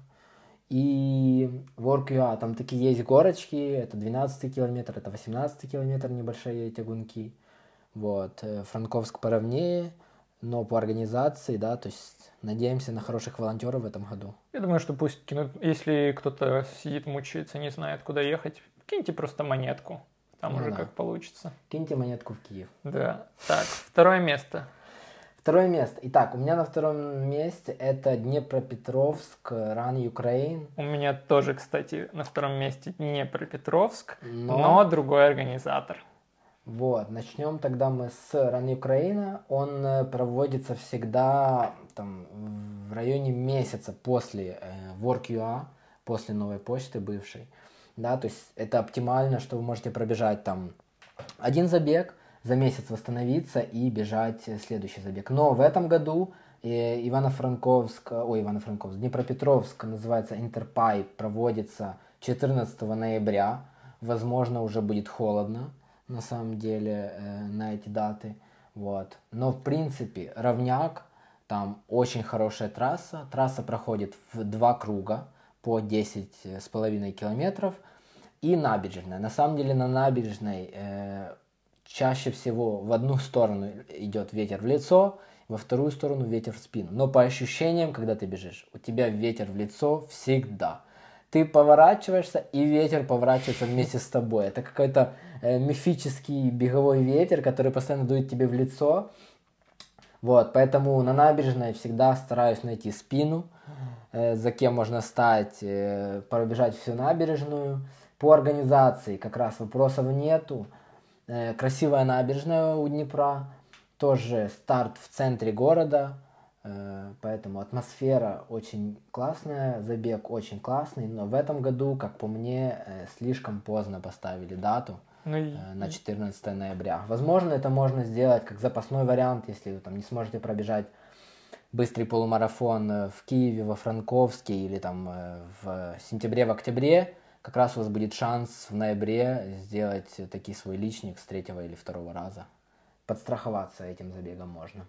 И WorkUA, там такие есть горочки, это двенадцатый километр, это восемнадцатый километр, небольшие тягунки. Вот, Франковск поровнее, но по организации, да, то есть надеемся на хороших волонтеров в этом году. Я думаю, что пусть кинут, если кто-то сидит, мучается, не знает, куда ехать, киньте просто монетку, там ну уже да. как получится. Киньте монетку в Киев. Да, так, второе место. Второе место. Итак, у меня на втором месте это Днепропетровск, Run Ukraine. У меня тоже, кстати, на втором месте Днепропетровск, но, но другой организатор. Вот, начнем тогда мы с Run Ukraine. Он проводится всегда там, в районе месяца после э, WorkUA, после новой почты бывшей. Да, то есть это оптимально, что вы можете пробежать там один забег, за месяц восстановиться и бежать следующий забег. Но в этом году И Ивано-Франковск, ой, Ивано-Франковск, Днепропетровск, называется Интерпай, проводится четырнадцатого ноября. Возможно, уже будет холодно, на самом деле, э, на эти даты. Вот. Но, в принципе, равняк, там очень хорошая трасса. Трасса проходит в два круга по десять с половиной километров. И набережная. На самом деле, на набережной э, чаще всего в одну сторону идет ветер в лицо, во вторую сторону ветер в спину. Но по ощущениям, когда ты бежишь, у тебя ветер в лицо всегда. Ты поворачиваешься, и ветер поворачивается вместе с тобой. Это какой-то э, мифический беговой ветер, который постоянно дует тебе в лицо. Вот, поэтому на набережной всегда стараюсь найти спину, э, за кем можно стать, э, пробежать всю набережную. По организации как раз вопросов нету. Э, красивая набережная у Днепра. Тоже старт в центре города, э, поэтому атмосфера очень классная, забег очень классный, но в этом году, как по мне, э, слишком поздно поставили дату Ну, и- э, на четырнадцатое ноября. Возможно, это можно сделать как запасной вариант, если вы там не сможете пробежать быстрый полумарафон э, в Киеве, во Франковске или там э, в сентябре, в октябре. Как раз у вас будет шанс в ноябре сделать э, таки свой личник с третьего или второго раза. Подстраховаться этим забегом можно.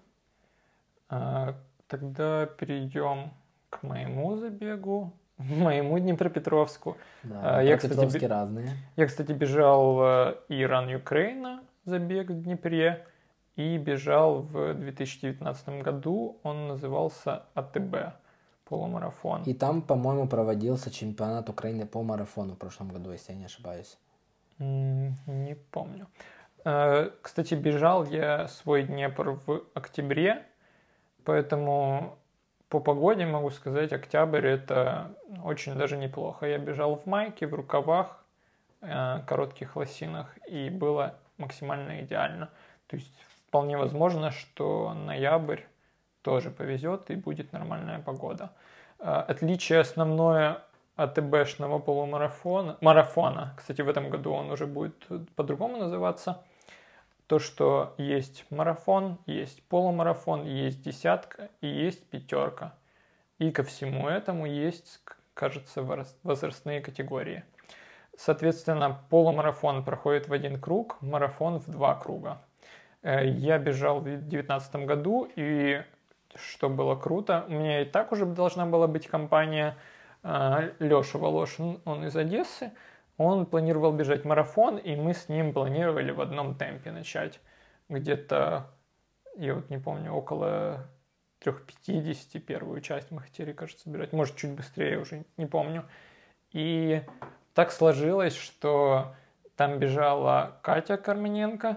А, тогда перейдем к моему забегу, моему Днепропетровску. Да, А, я, кстати, Днепропетровске бе- разные. Я, кстати, бежал в Иран Украина забег в Днепре и бежал в две тысячи девятнадцатом году. Он назывался АТБ полумарафон. И там, по-моему, проводился чемпионат Украины по марафону в прошлом году, если я не ошибаюсь. М, Не помню. Э, Кстати, бежал я свой Днепр в октябре, поэтому по погоде могу сказать, октябрь это очень даже неплохо. Я бежал в майке, в рукавах, э, коротких лосинах, и было максимально идеально. То есть вполне возможно, что ноябрь тоже повезет и будет нормальная погода. Э, Отличие основное АТБшного полумарафона, марафона, кстати, в этом году он уже будет по-другому называться, то, что есть марафон, есть полумарафон, есть десятка и есть пятерка. И ко всему этому есть, кажется, возрастные категории. Соответственно, полумарафон проходит в один круг, марафон в два круга. Э, Я бежал в две тысячи девятнадцатом году, и что было круто, у меня и так уже должна была быть компания. Э, Леша Волошин, он из Одессы, он планировал бежать марафон, и мы с ним планировали в одном темпе начать. Где-то, я вот не помню, около три пятьдесят первую часть мы хотели, кажется, бежать. Может, чуть быстрее, уже не помню. И так сложилось, что там бежала Катя Кармененко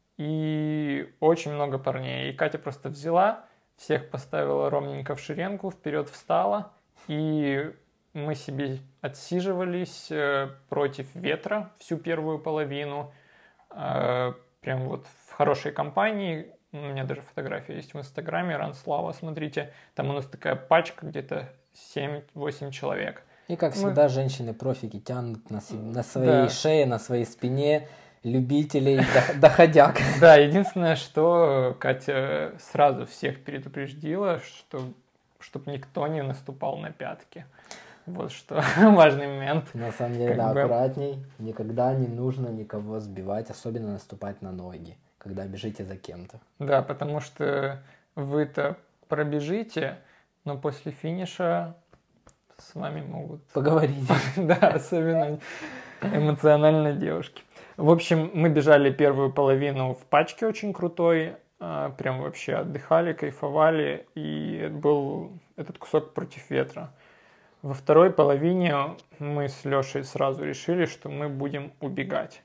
и очень много парней. И Катя просто взяла, всех поставила ровненько в шеренгу, вперед встала, и мы себе отсиживались э, против ветра всю первую половину. Э, Прям вот в хорошей компании. У меня даже фотография есть в Инстаграме, Ранслава, смотрите. Там у нас такая пачка, где-то семь-восемь человек. И, как Мы- всегда, женщины-профики тянут на, се- на своей Да. шее, на своей спине любителей, дох- доходяг. Да, единственное, что Катя сразу всех предупреждила, что чтобы никто не наступал на пятки. Вот что важный момент. На самом деле, Как да, бы- аккуратней. Никогда не нужно никого сбивать, особенно наступать на ноги, когда бежите за кем-то. Да, потому что вы-то пробежите, но после финиша с вами могут... Поговорить. Да, особенно эмоционально девушки. В общем, мы бежали первую половину в пачке очень крутой, а, прям вообще отдыхали, кайфовали, и был этот кусок против ветра. Во второй половине мы с Лешей сразу решили, что мы будем убегать.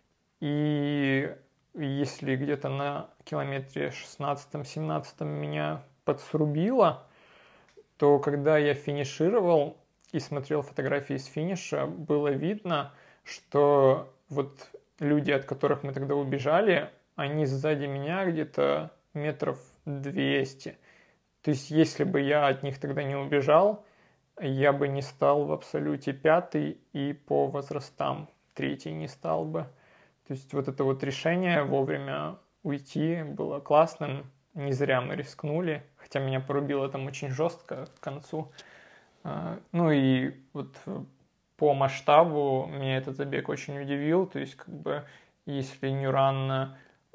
И если где-то на километре шестнадцатом-семнадцатом меня подсрубило, то когда я финишировал и смотрел фотографии с финиша, было видно, что вот люди, от которых мы тогда убежали, они сзади меня где-то метров двести. То есть, если бы я от них тогда не убежал, я бы не стал в абсолюте пятый и по возрастам третий не стал бы. То есть, вот это вот решение вовремя уйти было классным. не зря мы рискнули, хотя меня порубило там очень жестко к концу. Ну и вот по масштабу меня этот забег очень удивил, то есть как бы если New Run,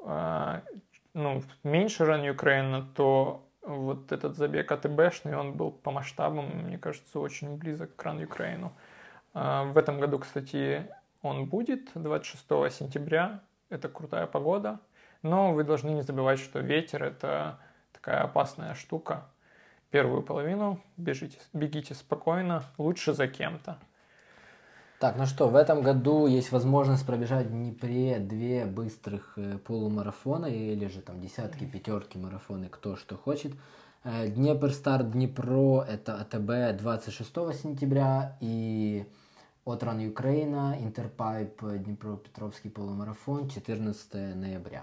ну, меньше Run Ukraine, то вот этот забег АТБшный, он был по масштабам, мне кажется, очень близок к Run Ukraine. В этом году, кстати, он будет двадцать шестого сентября, это крутая погода, но вы должны не забывать, что ветер – это такая опасная штука. Первую половину бежите, бегите спокойно, лучше за кем-то. Так, ну что, в этом году есть возможность пробежать в Днепре две быстрых полумарафона или же там десятки, пятерки марафоны, кто что хочет. Днепр Старт Днепро – это АТБ двадцать шестого сентября и от Run Ukraine Интерпайп Днепропетровский полумарафон четырнадцатого ноября.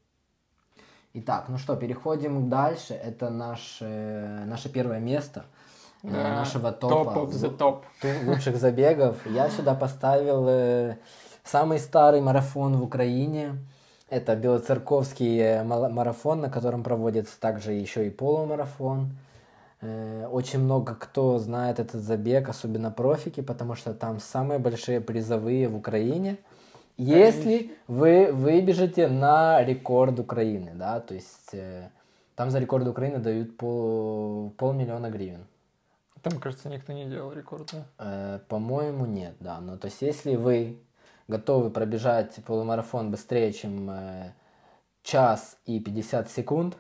Итак, ну что, переходим дальше. Это наше, наше первое место да, нашего топа top of the top. лучших забегов. Я сюда поставил э, самый старый марафон в Украине. Это Белоцерковский марафон, на котором проводится также еще и полумарафон. Э, очень много кто знает этот забег, особенно профики, потому что там самые большие призовые в Украине. Если вы выбежите на рекорд Украины, да, то есть э, там за рекорд Украины дают пол, полмиллиона гривен. Там, кажется, никто не делал рекорд, да? Э, по-моему, нет, да. Но то есть если вы готовы пробежать полумарафон быстрее, чем э, час и пятьдесят секунд,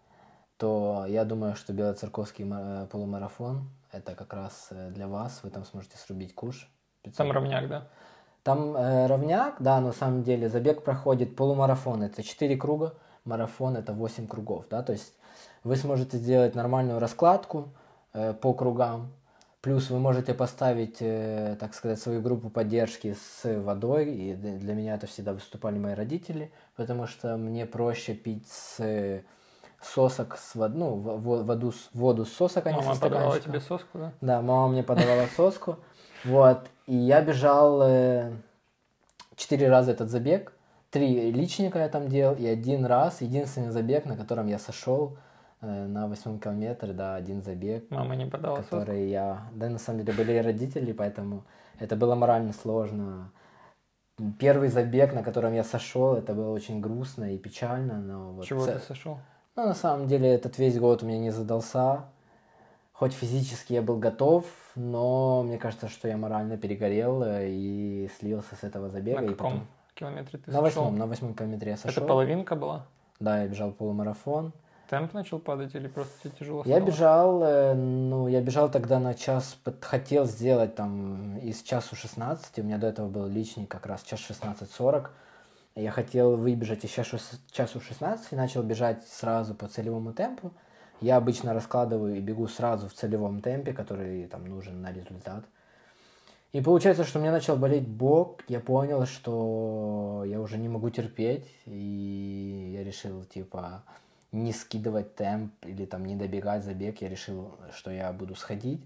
то я думаю, что Белоцерковский э, полумарафон это как раз для вас. Вы там сможете срубить куш. пятьсот. Там равняк, да? Там э, равняк, да, на самом деле забег проходит полумарафон, это четыре круга, марафон это восемь кругов, да, то есть вы сможете сделать нормальную раскладку э, по кругам, плюс вы можете поставить, э, так сказать, свою группу поддержки с водой, и для меня это всегда выступали мои родители, потому что мне проще пить с сосок, с вод, ну, воду, воду с сосок, а не со стаканчика. Мама подавала тебе соску, да? Да, мама мне подавала соску. Вот, и я бежал э, четыре раза этот забег, три личника я там делал, и один раз, единственный забег, на котором я сошел э, на восьмом километре, да, один забег. Мама не подала который соску? я, да, на самом деле были родители, поэтому это было морально сложно. Первый забег, на котором я сошел, это было очень грустно и печально, но вот. Чего ц... ты сошел? Ну, на самом деле, этот весь год у меня не задался. Хоть физически я был готов, но мне кажется, что я морально перегорел и слился с этого забега. На и каком потом... километре ты на сошел? Восьмом, на восьмом километре я сошел. Это половинка была? Да, я бежал полумарафон. Темп начал падать или просто тебе тяжело стало? Я бежал, ну, я бежал тогда на час, хотел сделать там из часу шестнадцати, у меня до этого был личник как раз час шестнадцать сорок. Я хотел выбежать из часу шестнадцати, начал бежать сразу по целевому темпу. Я обычно раскладываю и бегу сразу в целевом темпе, который там нужен на результат. И получается, что у меня начал болеть бок, я понял, что я уже не могу терпеть, и я решил, типа, не скидывать темп или там не добегать забег. Я решил, что я буду сходить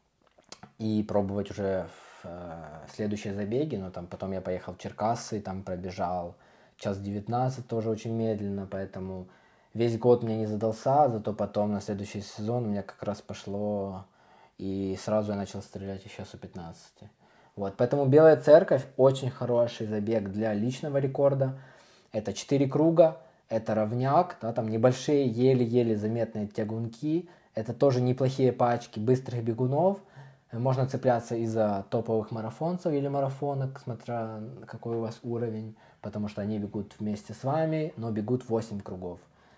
и пробовать уже в э, следующие забеги, но там потом я поехал в Черкассы, там пробежал час девятнадцать, тоже очень медленно, поэтому весь год мне не задался, зато потом на следующий сезон у меня как раз пошло, и сразу я начал стрелять еще с пятнадцати. Вот, поэтому Белая Церковь очень хороший забег для личного рекорда. Это четыре круга, это равняк, да, там небольшие, еле-еле заметные тягунки. Это тоже неплохие пачки быстрых бегунов. Можно цепляться из-за топовых марафонцев или марафонок, смотря какой у вас уровень, потому что они бегут вместе с вами, но бегут восемь кругов.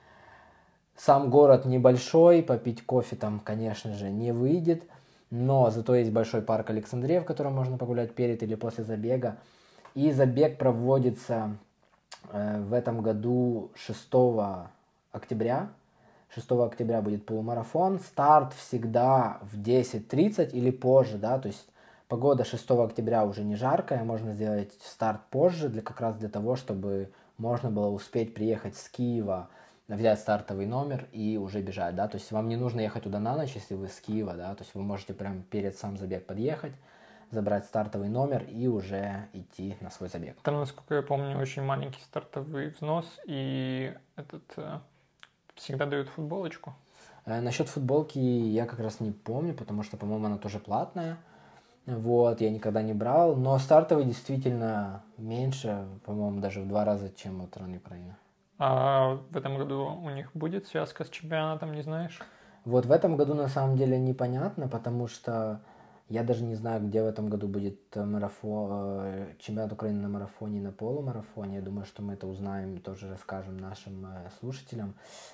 Сам город небольшой, попить кофе там, конечно же, не выйдет, но зато есть большой парк Александрия, в котором можно погулять перед или после забега. И забег проводится э, в этом году шестого октября. шестого октября будет полумарафон. Старт всегда в десять тридцать или позже, да, то есть погода шестого октября уже не жаркая, можно сделать старт позже, для, как раз для того, чтобы можно было успеть приехать с Киева, взять стартовый номер и уже бежать, да, то есть вам не нужно ехать туда на ночь, если вы с Киева, да, то есть вы можете прямо перед сам забег подъехать, забрать стартовый номер и уже идти на свой забег. Там, насколько я помню, очень маленький стартовый взнос, и этот всегда дают футболочку. Э, насчет футболки я как раз не помню, потому что, по-моему, она тоже платная. Вот, я никогда не брал. Но стартовый действительно меньше, по-моему, даже в два раза, чем от Ран Украина. А в этом году у них будет связка с чемпионатом, не знаешь? Вот в этом году на самом деле непонятно, потому что я даже не знаю, где в этом году будет марафон, чемпионат Украины на марафоне и на полумарафоне. Я думаю, что мы это узнаем и тоже расскажем нашим слушателям.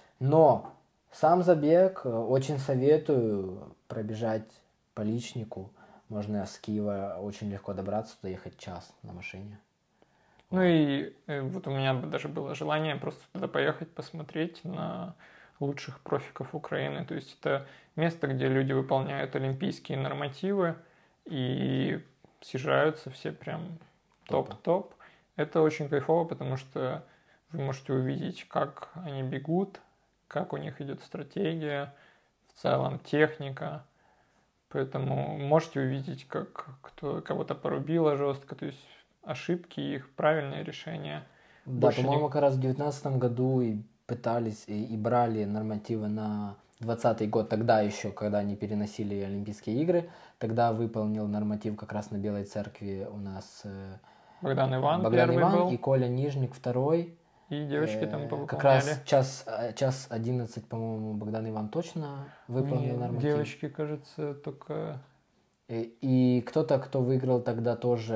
Но сам забег очень советую пробежать по Личнику. Можно с Киева очень легко добраться, туда ехать час на машине. Ну вот. И вот у меня даже было желание просто туда поехать, посмотреть на лучших профиков Украины. То есть это место, где люди выполняют олимпийские нормативы и съезжаются все прям топ-топ. Это очень кайфово, потому что вы можете увидеть, как они бегут, как у них идет стратегия, в целом техника. Поэтому можете увидеть, как кто, кого-то порубило жестко, то есть ошибки, их правильные решения. Да, Больше по-моему, не... как раз в девятнадцатом году и пытались, и, и брали нормативы на двадцатый год, тогда еще, когда они переносили Олимпийские игры, тогда выполнил норматив как раз на Белой Церкви у нас Богдан Иван, Богдан первый Иван был. И Коля Нижник второй. И девочки там повыполняли. Как раз час, час одиннадцать, по-моему, Богдан Иван точно выполнил Не, норматив. Девочки, кажется, только... И, и кто-то, кто выиграл тогда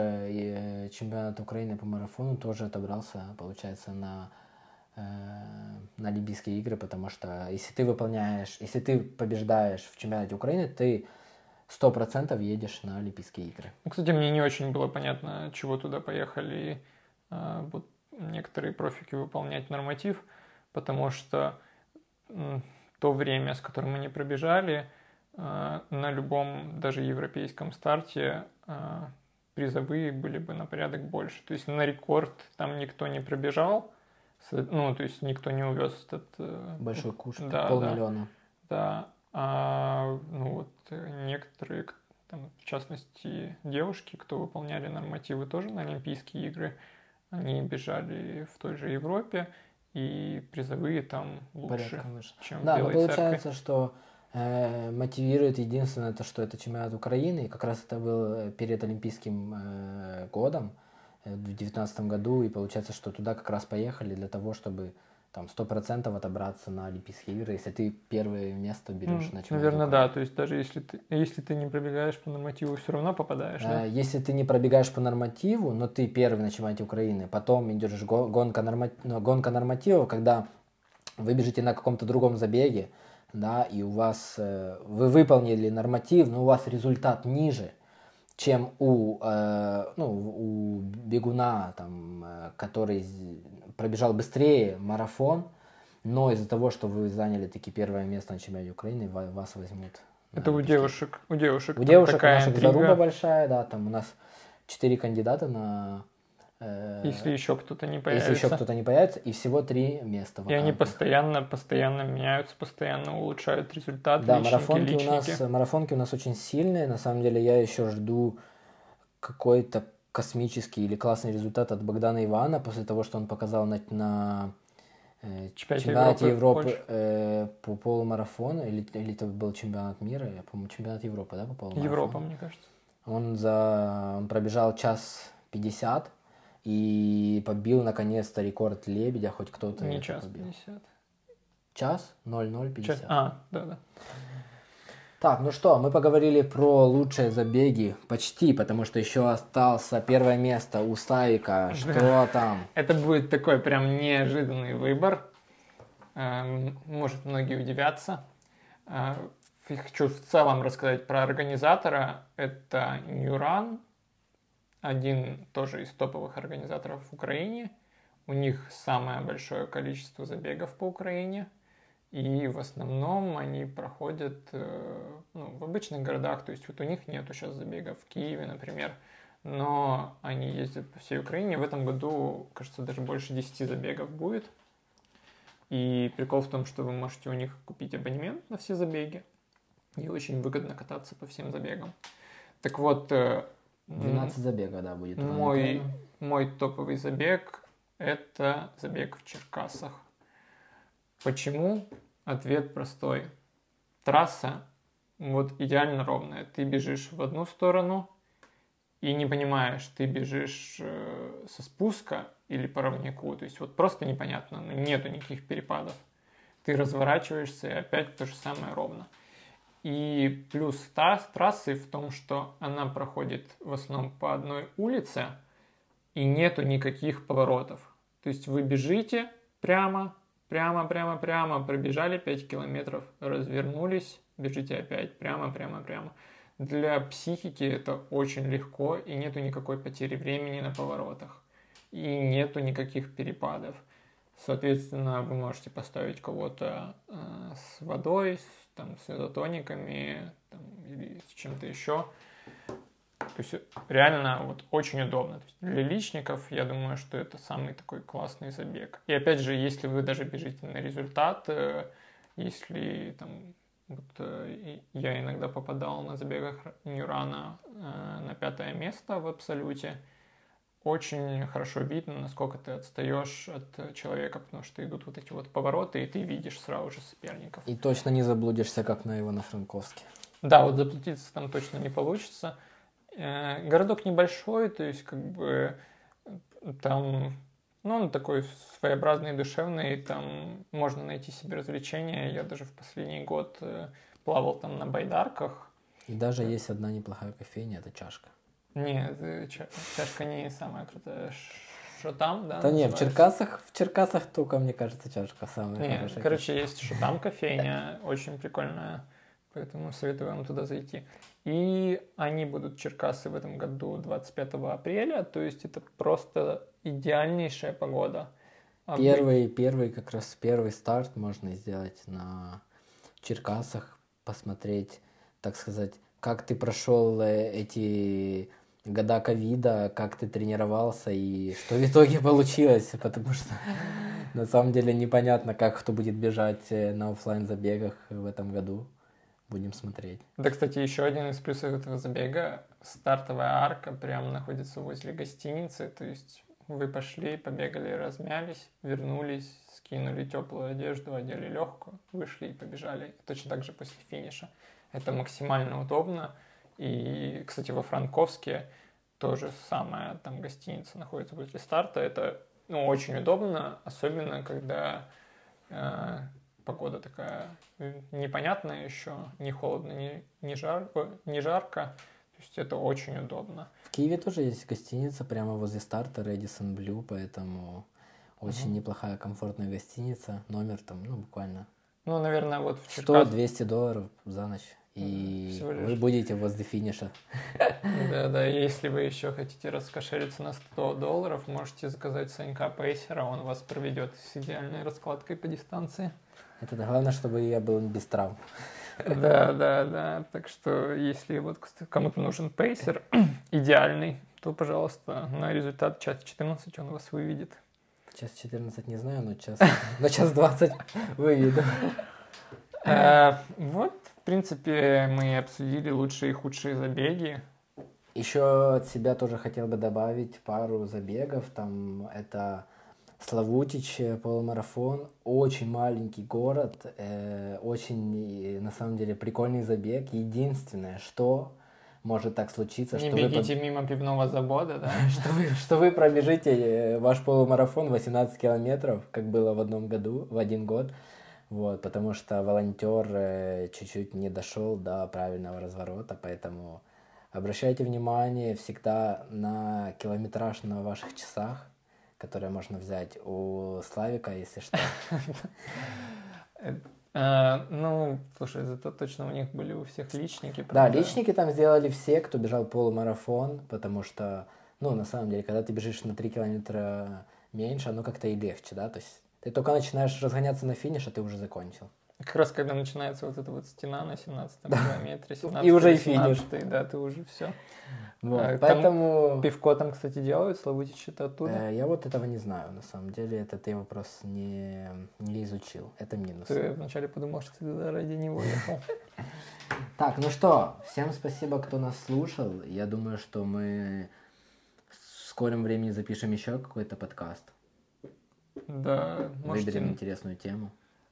тоже чемпионат Украины по марафону, тоже отобрался, получается, на, э, на Олимпийские игры, потому что если ты выполняешь, если ты побеждаешь в чемпионате Украины, ты сто процентов едешь на Олимпийские игры. Ну, кстати, мне не очень было понятно, чего туда поехали э, вот некоторые профики выполнять норматив, потому что э, то время, с которым они пробежали, э, на любом даже европейском старте э, призовые были бы на порядок больше. То есть на рекорд там никто не пробежал, ну, то есть никто не увез этот... Э, большой куш, да, полмиллиона. Да, да. А, ну вот некоторые, там, в частности, девушки, кто выполняли нормативы тоже на Олимпийские игры, они бежали в той же Европе, и призовые там лучше, чем да, в Белой но получается, Церкви. что э, мотивирует единственное то, что это чемпионат Украины, и как раз это был перед Олимпийским э, годом, э, в девятнадцатом году, и получается, что туда как раз поехали для того, чтобы там сто процентов отобраться на Олимпийские игры, если ты первое место берешь ну, на чемпионате Наверное, Украины. да, то есть даже если ты, если ты не пробегаешь по нормативу, все равно попадаешь, э, да? Если ты не пробегаешь по нормативу, но ты первый на чемпионате Украины, потом идешь гонка, норма... гонка нормативов, когда вы бежите на каком-то другом забеге, да, и у вас, э, вы выполнили норматив, но у вас результат ниже, чем у, э, ну, у бегуна, там, э, который пробежал быстрее марафон, но из-за того, что вы заняли таки первое место на чемпионате Украины, вас возьмут. Это у девушек, у девушек. У девушек такая наших интрига. заруба большая, да, там у нас четыре кандидата на... Э, если еще кто-то не появится. Если еще кто-то не появится, и всего три места вакантных. И они постоянно, постоянно меняются, постоянно улучшают результат. Да, личники, марафонки, личники. У нас, марафонки у нас очень сильные. На самом деле я еще жду какой-то космический или классный результат от Богдана Ивана после того, что он показал на, на э, чемпионате Европы, Европы э, по полумарафону. Или, или это был чемпионат мира, я помню, чемпионат Европы, да, по полумарафону? Европа, мне кажется. Он, за, он пробежал час пятьдесят и побил наконец-то рекорд Лебедя, хоть кто-то Не это час побил. пятьдесят. Час ноль ноль пятьдесят. Час... А, да-да. Так, ну что, мы поговорили про лучшие забеги почти, потому что еще остался первое место у Славика. Что там? Это будет такой прям неожиданный выбор. Может, многие удивятся. Хочу в целом рассказать про организатора. Это New Run, один тоже из топовых организаторов в Украине. У них самое большое количество забегов по Украине. И в основном они проходят ну, в обычных городах. То есть вот у них нету сейчас забегов в Киеве, например. Но они ездят по всей Украине. В этом году, кажется, даже больше десяти забегов будет. И прикол в том, что вы можете у них купить абонемент на все забеги. И очень выгодно кататься по всем забегам. Так вот... двенадцать забегов, да, будет. Мой, мой топовый забег – это забег в Черкасах. Почему? Ответ простой. Трасса вот идеально ровная. Ты бежишь в одну сторону и не понимаешь, ты бежишь э, со спуска или по ровняку. То есть вот просто непонятно, ну, нету никаких перепадов. Ты разворачиваешься и опять то же самое ровно. И плюс трасс, трассы в том, что она проходит в основном по одной улице и нету никаких поворотов. То есть вы бежите прямо, прямо, прямо, прямо, пробежали пять километров, развернулись, бежите опять прямо, прямо, прямо. Для психики это очень легко, и нету никакой потери времени на поворотах. И нету никаких перепадов. Соответственно, вы можете поставить кого-то э, с водой, с, там, с изотониками там, или с чем-то еще. То есть реально вот очень удобно. То есть для личников, я думаю, что это самый такой классный забег. И опять же, если вы даже бежите на результат, если там вот, я иногда попадал на забегах Ньюрана на пятое место в абсолюте, очень хорошо видно, насколько ты отстаешь от человека, потому что идут вот эти вот повороты, и ты видишь сразу же соперников. И точно не заблудишься, как на Ивано-Франковске. Да, вот заблудиться там точно не получится. Городок небольшой, то есть как бы там, ну, он такой своеобразный, душевный, там можно найти себе развлечения. Я даже в последний год плавал там на байдарках. И даже да. Есть одна неплохая кофейня, это чашка. Нет, чашка не самая крутая. Что там, да? Да нет, в Черкасах, в Черкасах только, мне кажется, чашка самая нет, хорошая. Короче, есть что там кофейня, очень прикольная, поэтому советую вам туда зайти. И они будут, Черкасы, в этом году двадцать пятого апреля, то есть это просто идеальнейшая погода. Первый, первый, как раз первый старт можно сделать на Черкасах, посмотреть, так сказать, как ты прошел эти года ковида, как ты тренировался и что в итоге получилось, потому что на самом деле непонятно, как кто будет бежать на офлайн забегах в этом году. Будем смотреть. Да, кстати, еще один из плюсов этого забега. Стартовая арка прямо находится возле гостиницы. То есть вы пошли, побегали, размялись, вернулись, скинули теплую одежду, одели легкую, вышли и побежали. Точно так же после финиша. Это максимально удобно. И, кстати, во Франковске тоже самая там гостиница находится возле старта. Это ну, очень удобно, особенно когда... Э, погода такая непонятная еще, не холодно, не, не, жар, не жарко, то есть это очень удобно. В Киеве тоже есть гостиница прямо возле старта, Radisson Blu, поэтому очень uh-huh. неплохая, комфортная гостиница, номер там, ну, буквально ну, наверное, вот в сто-двести долларов за ночь, и вы будете возле финиша. Да-да, если вы еще хотите раскошелиться на сто долларов, можете заказать Санька Пейсера, он вас проведет с идеальной раскладкой по дистанции. Это главное, чтобы я был без травм. Да, да, да. Так что, если вот кому-то нужен пейсер идеальный, то, пожалуйста, на результат час четырнадцать он вас выведет. Час четырнадцать не знаю, но час, но час двадцать выведу. Вот, в принципе, мы обсудили лучшие и худшие забеги. Еще от себя тоже хотел бы добавить пару забегов. Там это... Славутич, полумарафон, очень маленький город, э, очень, на самом деле, прикольный забег. Единственное, что может так случиться, не что бегите вы... мимо пивного завода, да? что, вы, что вы пробежите ваш полумарафон восемнадцать километров, как было в одном году, в один год, вот, потому что волонтер э, чуть-чуть не дошел до правильного разворота, поэтому обращайте внимание всегда на километраж на ваших часах, которые можно взять у Славика, если что. Ну, слушай, зато точно у них были у всех личники. Да, личники там сделали все, кто бежал полумарафон, потому что, ну, на самом деле, когда ты бежишь на три километра меньше, оно как-то и легче, да, то есть ты только начинаешь разгоняться на финиш, а ты уже закончил. Как раз когда начинается вот эта вот стена на семнадцатом километре, семнадцатый, и уже и финиш. Да, ты уже все. Вот, а, поэтому... Пивко там, кстати, делают, Славутич это оттуда? Э, я вот этого не знаю, на самом деле, это ты вопрос не, не изучил, это минус. Ты вначале подумал, что ты туда ради него ехал. Так, ну что, всем спасибо, кто нас слушал. Я думаю, что мы в скором времени запишем еще какой-то подкаст. Да, можете... Выберем интересную тему.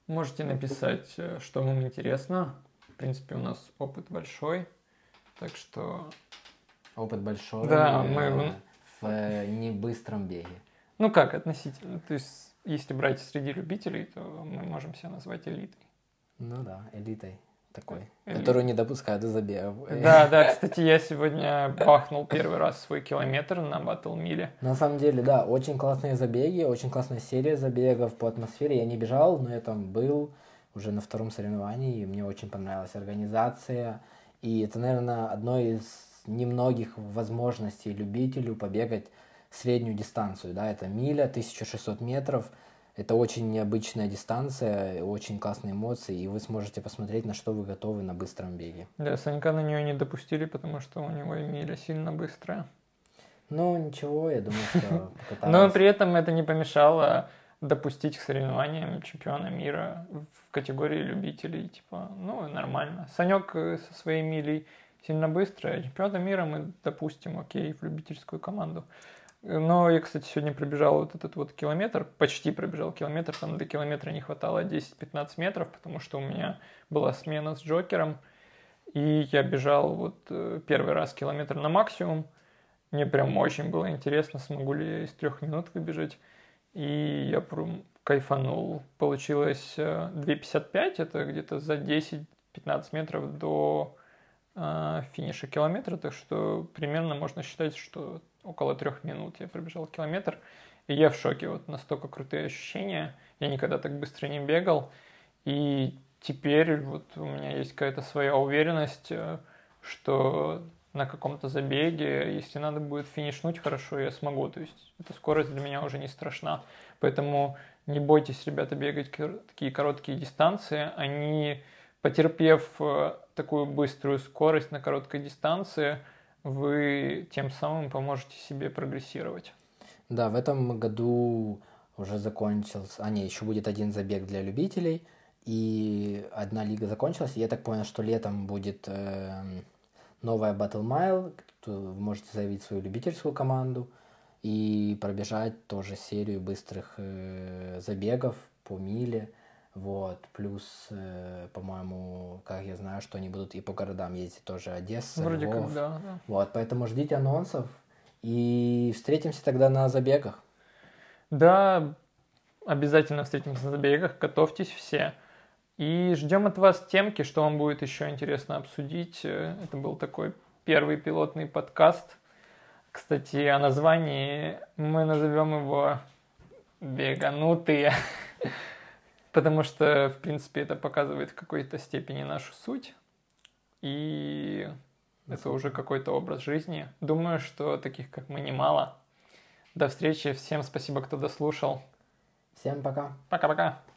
Можете написать, что вам интересно. В принципе, у нас опыт большой, так что... Опыт большой да, э, мы... в э, небыстром беге. Ну как, относительно. То есть, если брать среди любителей, то мы можем себя назвать элитой. Ну да, элитой такой, Элита. которую не допускают до забегов. Да, да, кстати, я сегодня бахнул первый раз свой километр на Battle Mille. На самом деле, да, очень классные забеги, очень классная серия забегов по атмосфере. Я не бежал, но я там был уже на втором соревновании, и мне очень понравилась организация. И это, наверное, одно из немногих возможностей любителю побегать среднюю дистанцию. Да, это миля, тысяча шестьсот метров. Это очень необычная дистанция, очень классные эмоции, и вы сможете посмотреть, на что вы готовы на быстром беге. Да, Санька на нее не допустили, потому что у него миля сильно быстрая. Ну, ничего, я думаю, что покатаюсь. Но при этом это не помешало допустить к соревнованиям чемпиона мира в категории любителей. Типа, ну, нормально. Санек со своей милей сильно быстрый, а чемпиона мира мы допустим, окей, в любительскую команду. Но я, кстати, сегодня пробежал вот этот вот километр, почти пробежал километр, там до километра не хватало десять-пятнадцать метров, потому что у меня была смена с Джокером, и я бежал вот первый раз километр на максимум. Мне прям очень было интересно, смогу ли я из трех минут выбежать, и я прям кайфанул. Получилось две пятьдесят пять, это где-то за десять-пятнадцать метров до э, финиша километра, так что примерно можно считать, что около трех минут я пробежал километр, и я в шоке, вот настолько крутые ощущения, я никогда так быстро не бегал, и теперь вот у меня есть какая-то своя уверенность, что на каком-то забеге, если надо будет финишнуть хорошо, я смогу, то есть эта скорость для меня уже не страшна, поэтому не бойтесь, ребята, бегать такие короткие дистанции, они, потерпев такую быструю скорость на короткой дистанции, вы тем самым поможете себе прогрессировать. Да, в этом году уже закончился, а не, еще будет один забег для любителей, и одна лига закончилась, и я так понял, что летом будет э, новая Battle Mile, вы можете заявить свою любительскую команду и пробежать тоже серию быстрых э, забегов по миле. Вот, плюс, э, по-моему, как я знаю, что они будут и по городам ездить тоже, Одесса, Вроде Львов. как, да, да. Вот, поэтому ждите анонсов и встретимся тогда на забегах. Да, обязательно встретимся на забегах, готовьтесь все. И ждем от вас темки, что вам будет еще интересно обсудить. Это был такой первый пилотный подкаст. Кстати, о названии мы назовем его «Беганутые». Потому что, в принципе, это показывает в какой-то степени нашу суть. И это уже какой-то образ жизни. Думаю, что таких, как мы, немало. До встречи. Всем спасибо, кто дослушал. Всем пока. Пока-пока.